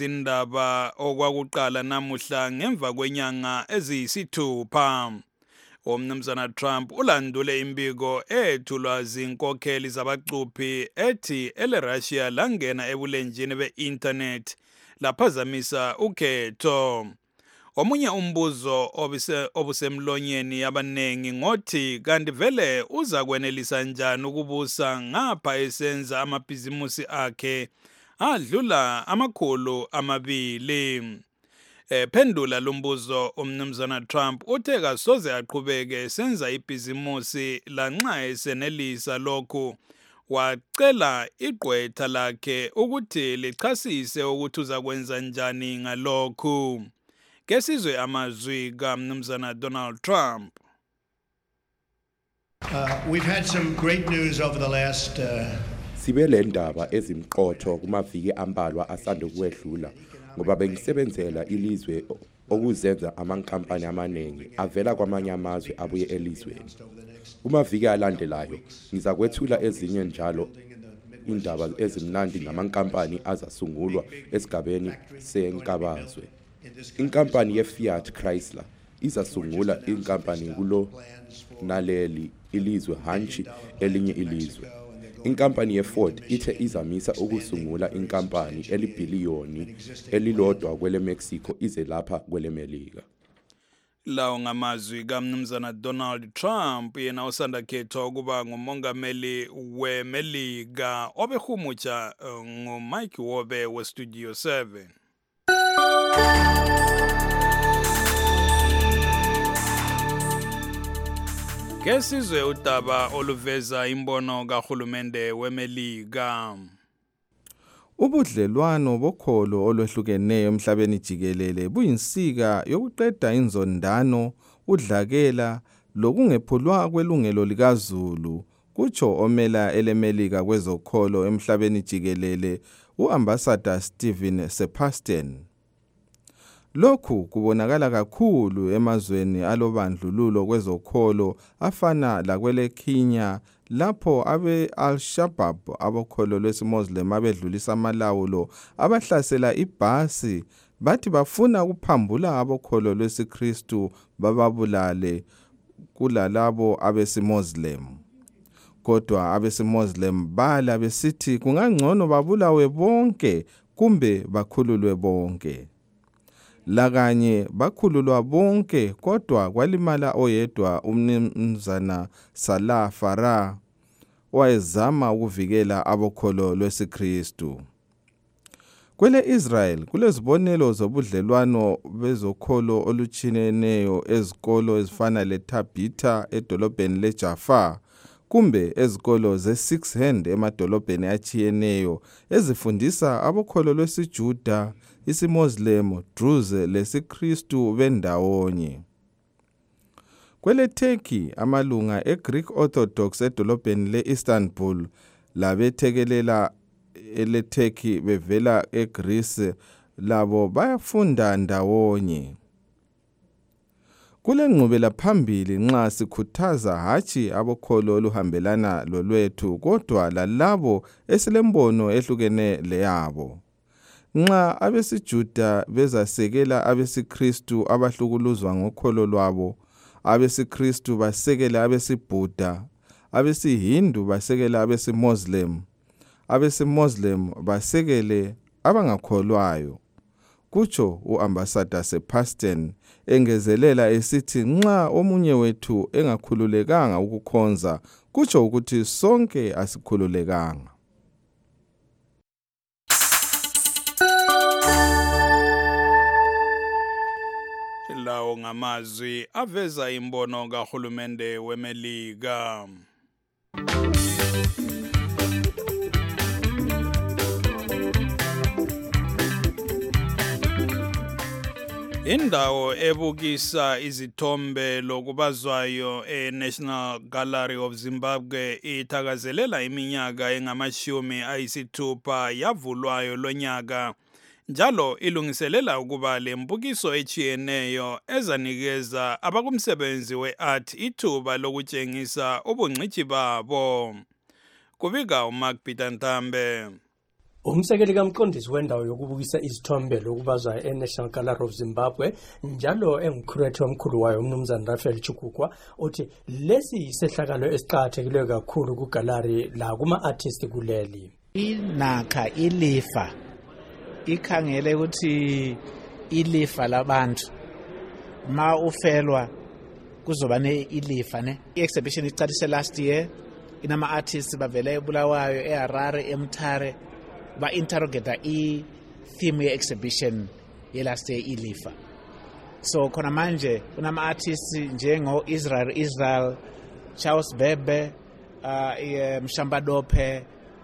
yentathelizindaba okwakuqala namuhla ngemva kwenyanga eziyisithupha. Umnumzana Trump ulandule imbiko ethulwa zinkokheli zabacuphi ethi ele Russia langena ebulenjini be-internet laphazamisa ukhetho. Omunye umbuzo obusemlonyeni yabanengi ngothi kanti vele uza kwenelisa njani ukubusa ngapha esenza amabhizimusi akhe adlula amakhulu amabili. Ephendula lumbuzo umnumzana Trump uthe kasoze aqhubeke esenza ibhizimusi lanxa esenelisa lokhu. Wacela igqwetha lakhe ukuthi lichasise ukuthi uza kwenza njani ngalokhu. Kesizwe amazwi kaMnumzana Donald Trump. Uh, we've had some great news over the last uh, sibe le ndaba ezimqotho kumaviki ambalwa asanda ukwedlula ngoba bengisebenzela ilizwe okuzenza amankampani amaningi avela kwamanye amazwe abuye elizweni. Kumaviki alandelayo ngizakwethula ezinye njalo indaba ezimnandi ngamankampani azasungulwa esigabeni senkabazwe. Inkampani ye-Fiat Chrysler izasungula inkampani kulo naleli ilizwe hantshi elinye ilizwe. Inkampani ye-Ford ithe izamisa ukusungula inkampani elibhiliyoni elilodwa kwele Mexico ize lapha kwele Melika. Lawo ngamazwi kaMnumzana Donald Trump yena osanda khetho ukuba ngumongameli weMelika obehumutsha uh, nguMike Wobe weStudio seven. Kesizwe udaba oluveza imbono kahulumende weMelika. Ubudlelwano bokholo olwehlukeneyo emhlabeni jikelele buyinsika yokuqeda inzondano, udlakela lokungephulwa kwelungelo likaZulu, kutsho omela eleMelika kwezokholo emhlabeni jikelele uAmbassador Stephen Sebastian. Lokhu kubonakala kakhulu emazweni alobandlululo kwezokholo afana lakwele Kenya lapho abe Al-Shabaab abokholo lwesiMuslim abedlulisa amalawulo abahlasela ibhasi bathi bafuna ukuphambula abokholo lwesiKristu bababulale kulalabo abesiMuslim. Kodwa abesiMuslim bala besithi kungangcono babulawe bonke kumbe bakhululwe bonke. Lakanye bakhululwa bonke kodwa kwalimala oyedwa umnumzana Salah Farah wayezama ukuvikela abokholo lwesiKristu. Kwele Israel kulezibonelo zobudlelwano bezokholo oluchineneyo ezikolo ezifana leTabitha edolobheni leJaffa kumbe ezikolo ze-Six Hand emadolobheni achiyeneyo ezifundisa abokholo lwesiJuda, isiMuslim, Druze lesiKristu bendawonye. Kwele Turkey amalunga eGreek Orthodox edolobheni le-Istanbul labethekelela ele Turkey bevela eGreece labo bayafunda ndawonye. Kule ngqubela phambili nxa sikhuthaza hatshi abokholo oluhambelana lolwethu kodwa lalabo esilembono ehlukene leyabo. Nxa abesiJuda bezasekela abesiKristu abahlukuluzwa ngokholo lwabo, abesiKristu basekela abesiBuddha, abesiHindu basekela abesiMuslim, abesiMuslim basekele abangakholwayo. Kutsho uAmbassador Sebastian engezelela esithi nxa omunye wethu engakhululekanga ukukhonza kutsho ukuthi sonke asikhululekanga. Lawo ngamazwi aveza imbono kahulumende weMelika. Indawo ebukisa izithombe lokubazwayo eNational Gallery of Zimbabwe ithakazelela iminyaka engamashumi ayisithupha yavulwayo lonyaka. Njalo ilungiselela ukuba lembukiso echiyeneyo ezanikeza abakumsebenzi we-art ithuba lokutshengisa ubungcitshi babo. Kubika uMark Peter Ntambe. Umsekeli kamqondisi wendawo yokubukisa izithombe lokubazwa e-National Gallery of Zimbabwe njalo engumcurator omkhulu wayo umnumzana Raphael Chukukwa uthi lesi isehlakalo esiqhakathekileyo kakhulu kugallery la kuma-artist kuleli. Inakha ilifa ikhangele ukuthi ilifa labantu ma ufelwa kuzoba ne ilifa ne. I-exhibition iqalise last year inama artists bavela eBulawayo, eHarare, eMtare ba interrogate i theme ye exhibition ye last year ilifa. So khona manje kunama artists njengo Israel Israel, Charles Bebe, uh, Mshamba Dope,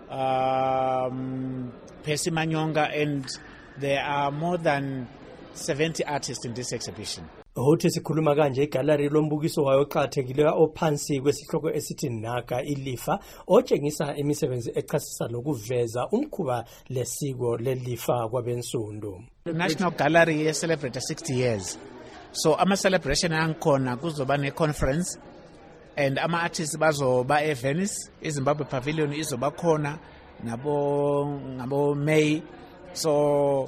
um, Percy Manyonga, and there are more than seventy artists in this exhibition. Uthi sikhuluma kanje igallery lombukiso wayo oqhathekile ophansi kwesihloko esithi naka ilifa otshengisa imisebenzi echasisa lokuveza umkhuba lesiko lelifa kwabensundu. The National Gallery celebrate sixty years. So ama celebration ankhona kuzoba ne conference and ama artists bazoba e Venice, iZimbabwe Pavilion izoba khona nabo ngabo May. So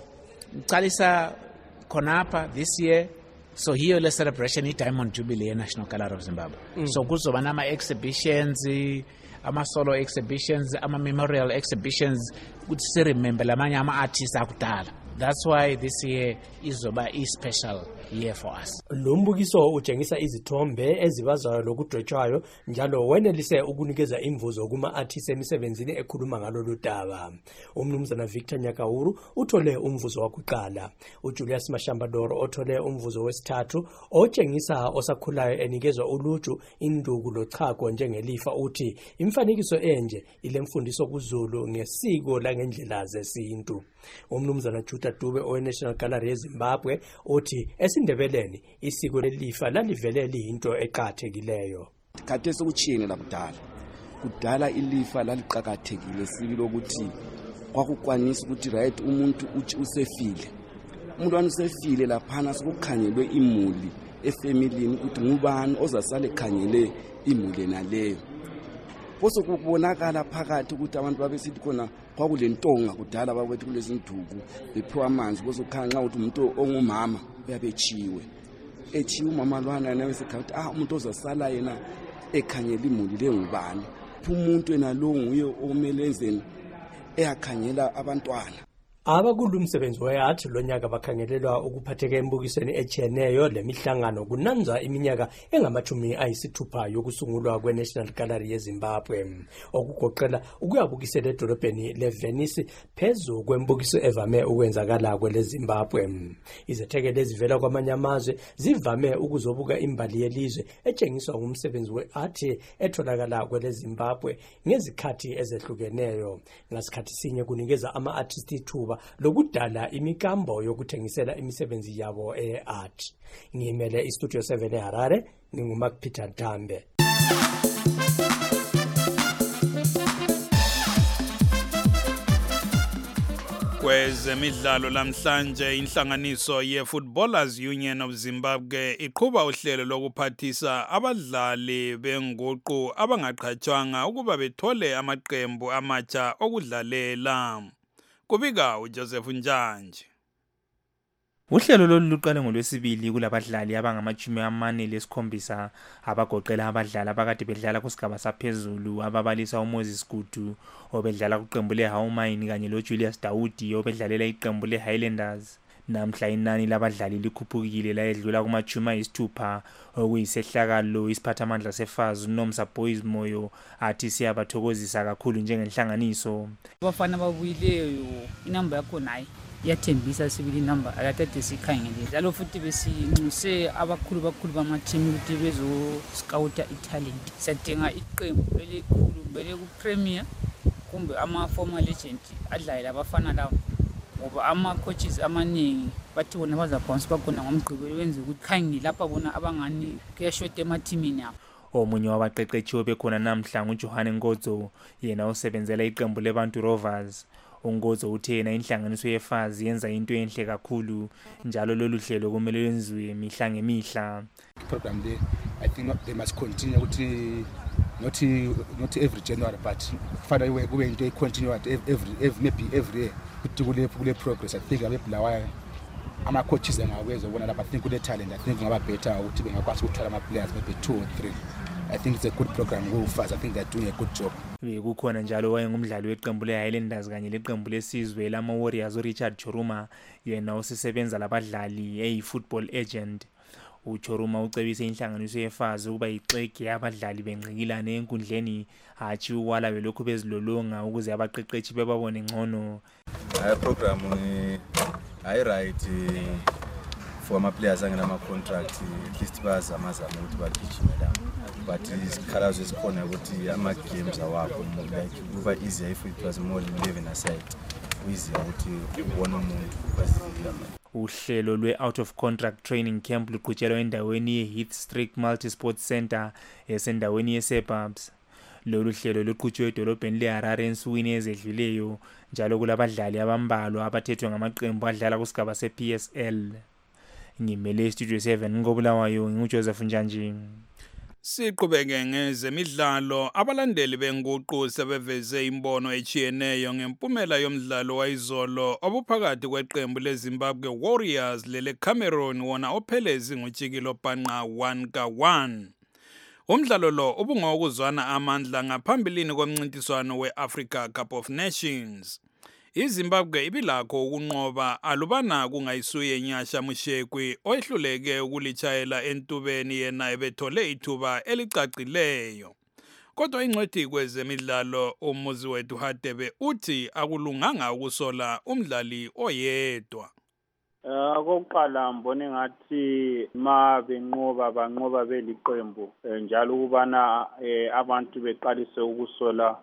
qalisa khonapha this year. So here le celebration i-Diamond Jubilee e-National Gallery of Zimbabwe. Mm. So kuzoba nama-exhibitions, ama-solo exhibitions, ama-memorial exhibitions, ukuthi si-remember lamanye ama-artists akudala. That's why this year izoba i-special year for us. Lo mbukiso utshengisa izithombe ezibazayo lokudwetshwayo njalo wenelise ukunikeza imvuzo kuma-artists emisebenzini ekhuluma ngalolu daba. Umnumzana Victor Nyakawuru uthole umvuzo wakuqala. uJulius Mashambadoro othole umvuzo wesithathu otshengisa osakhulayo enikezwa uluju induku lochago njengelifa uthi imfanekiso enje ilemfundiso kuZulu ngesiko langendlela zesintu. Umnumzana Juda Dube owe-National Gallery eZimbabwe uthi esindebeleni isiko lelifa lalivele liyinto eqhathekileyo. Khathesi kuchiyene lakudala. Kudala ilifa laliqhakathekile sibilo ukuthi kwakukwanisa ukuthi right umuntu uthi usefile. Umuntu wanisefile laphana sokukhangelwe imuli efamilini ukuthi ngubani ozasale khangele imuli naleyo. Bose kubonakala phakathi ukuthi abantu babesithi khona kwakulentonga kudala babethi kulezinduku bephiwa amanzi bose ukhanqa ukuthi umuntu ongumama uyabechiwe echiwe umama lwana nawe sekhathi ah umuntu ozasala yena ekhangela imuli lengubani umuntu ena lo nguye omelenzeni eyakhangela abantwana. Abakulu umsebenzi we-art lonyaka bakhangelelwa ukuphatheka embukisweni ejiyeneyo lemihlangano kunanzwa iminyaka engamachumi ayisithupha yokusungulwa kwe-National Gallery yeZimbabwe okugoqela ukuyabukisela edolobheni leVenice phezu kwembukiso evame ukwenzakala kweleZimbabwe. Izethekeli ezivela kwamanye amazwe zivame ukuzobuka imbali yelizwe etshengiswa ngumsebenzi we-art etholakala kweleZimbabwe ngezikhathi ezehlukeneyo. Ngasikhathi sinye kunikeza ama-artist ithuba lokudala imikambo yokuthengisela imisebenzi yabo e-art. Ngimele iStudio seven eHarare, nginguMark Peter Dambe. Kwezemidlalo lamhlanje inhlanganiso ye-Footballers Union of Zimbabwe iqhuba uhlelo lokuphathisa abadlali benguqu abangaqhatshwanga ukuba bethole amaqembu amatsha okudlalela. Kubika uJoseph Njanje. Uhlelo lolu luqale ngolwesibili kulabadlali abangamachumi amane lesikhombisa abagoqela abadlali abakade bedlala kusigaba saphezulu ababalisa uMoses Gutu obedlala kuqembu leHawumine kanye loJulius Daudi obedlalela iqembu leHighlanders. Namhla inani labadlali likhuphukile layedlula kumachumi ayisithupha okuyisehlakalo isiphathamandla sefazi uNomsa Boys Moyo athi siyabathokozisa kakhulu njengenhlanganiso. Abafana babuyileyo inamba yakho nayi yathembisa sibili number akathathe sikhangele njalo futhi besinxuse abakhulu bakhulu bamateam ukuthi bezo scouta italent. Sadinga iqembu elikhulu bele ku Premier kumbe ama former legend adlala abafana lawo ngoba ama coaches amaningi bathi bona bazabhounce bakhona ngomgqibelo wenze ukuthi khangile lapha bona abangani kuyashota emathimini yabo. Omunye wabaqeqeshi bekhona namhla nguJohane Ngozo yena osebenzela iqembu leBantu Rovers. Ungozo uthe yena inhlanganiso yefazi yenza into enhle kakhulu njalo lolu hlelo kumele lenziwe mihla ngemihla. Program there I think they must continue ukuthi not not every January, but finally we're going to continue at every, every maybe every year to kule progress. I think abebulawayo ama coaches engaweza ubona lapha, I think kule talent, I think ngaba better ukuthi bengakwazi ukuthola ama players maybe two or three. I think it's a good program go fast. I think they're doing a good job. Bekukhona njalo wayengumdlali weqembu leHighlanders kanye leqembu lesizwe lama Warriors uRichard Choruma, yena usisebenza labadlali eyi-football agent. uChoruma ucebise inhlanganiso yefazi ukuba ixege abadlali bengqikilane enkundleni hathi ukwala belokhu bezilolonga ukuze abaqeqeshi bebabone ngcono. Hayi program ni hayi right for ama players angena ama contract at least bazamazama ukuthi bagijime la, but isikhalazo esikhona ukuthi ama games awakho like kuba easy if it was more eleven aside easy ukuthi ubone umuntu bazizila. Uhlelo lwe-out of contract training camp luqhutshelwa endaweni ye-Heath Street Multi-Sports Center esendaweni ye-Suburbs. Lolu hlelo luqhutshwe edolobheni le-Harare ensukwini ezedluleyo, njalo kulabadlali abambalwa abathethwe ngamaqembu adlala kusigaba se-P S L. Ngimele Studio seven ngobulawayo nginguJoseph Njanji. Siqhubeke ngezemidlalo, abalandeli benguqu sebeveze imbono echiyeneyo ngempumela yomdlalo wayizolo obuphakathi kweqembu leZimbabwe Warriors lele Cameroon wona ophelezi ngujikilo bhanqa one ka one. Umdlalo lo ubungokuzwana amandla ngaphambilini komncintiswano we-Africa Cup of Nations. iZimbabwe ibilakho ukunqoba alubana kungayisuye Nyasha Mushekwi oyehluleke ukulitshayela entubeni yena ebethole ithuba elicacileyo. Kodwa ingcwethi kwezemidlalo umuzi wethu Hadebe uthi akulunganga ukusola umdlali oyedwa. Akokuqala mbone ngathi ma benqoba banqoba beliqembu njalo ukubana abantu beqalise ukusola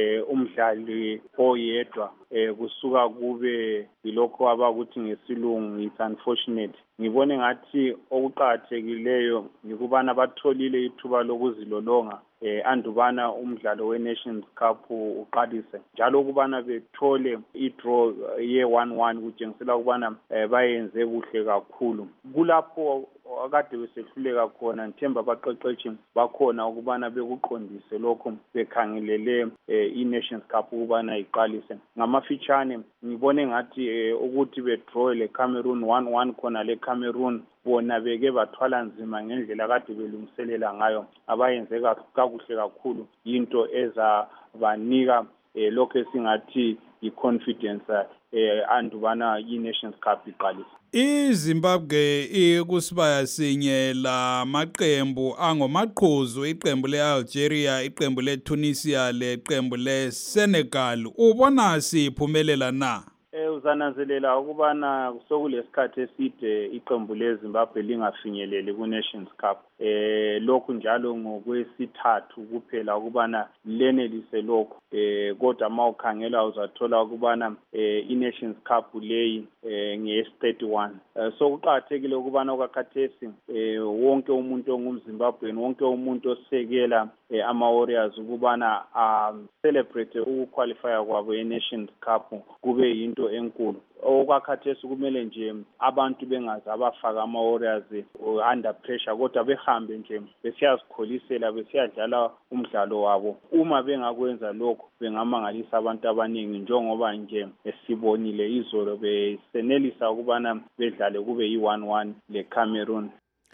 umdlali oyedwa kusuka kube yilokho abakuthi ngesilungu it's unfortunate. Ngibone ngathi okuqhakathekileyo ngikubana batholile ithuba lokuzilolonga eh andubana umdlalo we-Nations Cup uqalise njalo ukubana bethole i-draw ye one one kutshengisela ukubana bayenze kuhle kakhulu. Kulapho akade besehluleka khona ngithemba abaqeqeshi bakhona ukubana bekuqondise lokho bekhangelele i-Nations Cup ukubana iqalise. Ngamafitshane ngibone ngathi ukuthi bedraw le Cameroon one one khona le Cameroon bona beke bathwala nzima ngendlela kade belungiselela ngayo abayenze kakuhle kakhulu into eza banika lokho esingathi i-confidence andubana i-Nations Cup iqalise. iZimbabwe ikusibaya sinye la maqembu angomaqhuzu, iqembu leAlgeria, iqembu leTunisia, leqembu leSenegal. Ubona siphumelela na? Eh uzananzelela ukubana sokulesikhathi eside iqembu leZimbabwe lingafinyeleli ku-Nations Cup. Eh lokhu njalo ngokwesithathu kuphela ukubana lenelise lokho. Eh kodwa mawukhangela uzathola ukubana eh i-Nations Cup leyi eh nge thirty-one. So kuqhakathekile ukubana okakhathesi eh wonke umuntu ongumZimbabwe wonke umuntu osekela ama Warriors ukubana um celebrate ukuqualify kwabo e-Nations Cup kube yinto enkulu. Okwakhathesi kumele nje abantu bengazi abafaka ama Warriors under pressure kodwa behambe nje besiyazikholisela besiyadlala umdlalo wabo. Uma bengakwenza lokho bengamangalisa abantu abaningi njengoba nje esibonile izolo besenelisa ukubana bedlale kube yi one one le Cameroon.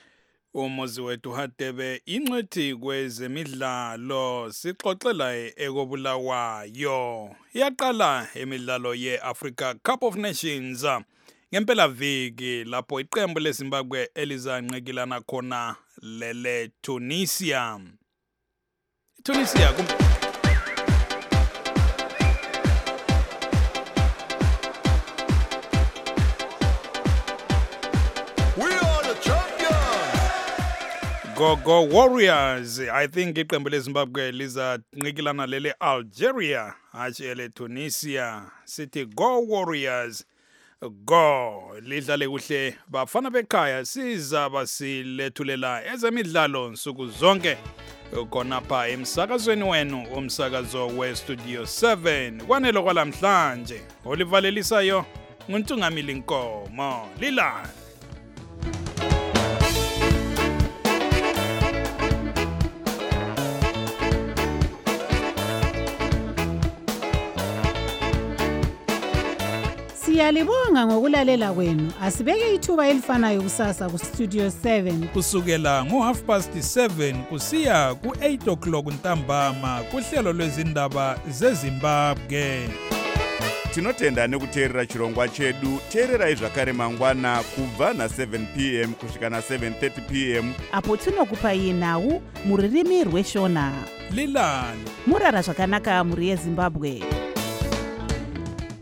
Umuzi wethu Hadebe ingcwethi kwezemidlalo sixoxela ekobulawayo. Yaqala emidlalo ye-Africa Cup of Nations ngempela viki lapho iqembu leZimbabwe elizanqikilana khona lele Tunisia. Tunisia kum Go Go Warriors. I think iqembu leZimbabwe lizanqikilana lele Algeria hathi ele Tunisia. Sithi Go Warriors. Go lidlale kuhle bafana bekhaya siza basilethulela ezemidlalo nsuku zonke khona pha emsakazweni wenu umsakazo we Studio seven. Kwanele kwalamhlanje olivalelisayo nguNtungamili Nkomo lila. Siyalibonga ngokulalela kwenu. Asibeke ithuba elifanayo kusasa ku Studio seven. Kusukela ngo half past seven kusiya ku eight o'clock ntambama kuhlelo lwezindaba zeZimbabwe. Tinotenda nekuteerera chirongwa chedu. Teererai zvakare mangwana kubva na seven p m kusvika na seven thirty p m apo tinokupai nhau muririmi rweshona. Lilani Murara zvakanaka muri yeZimbabwe.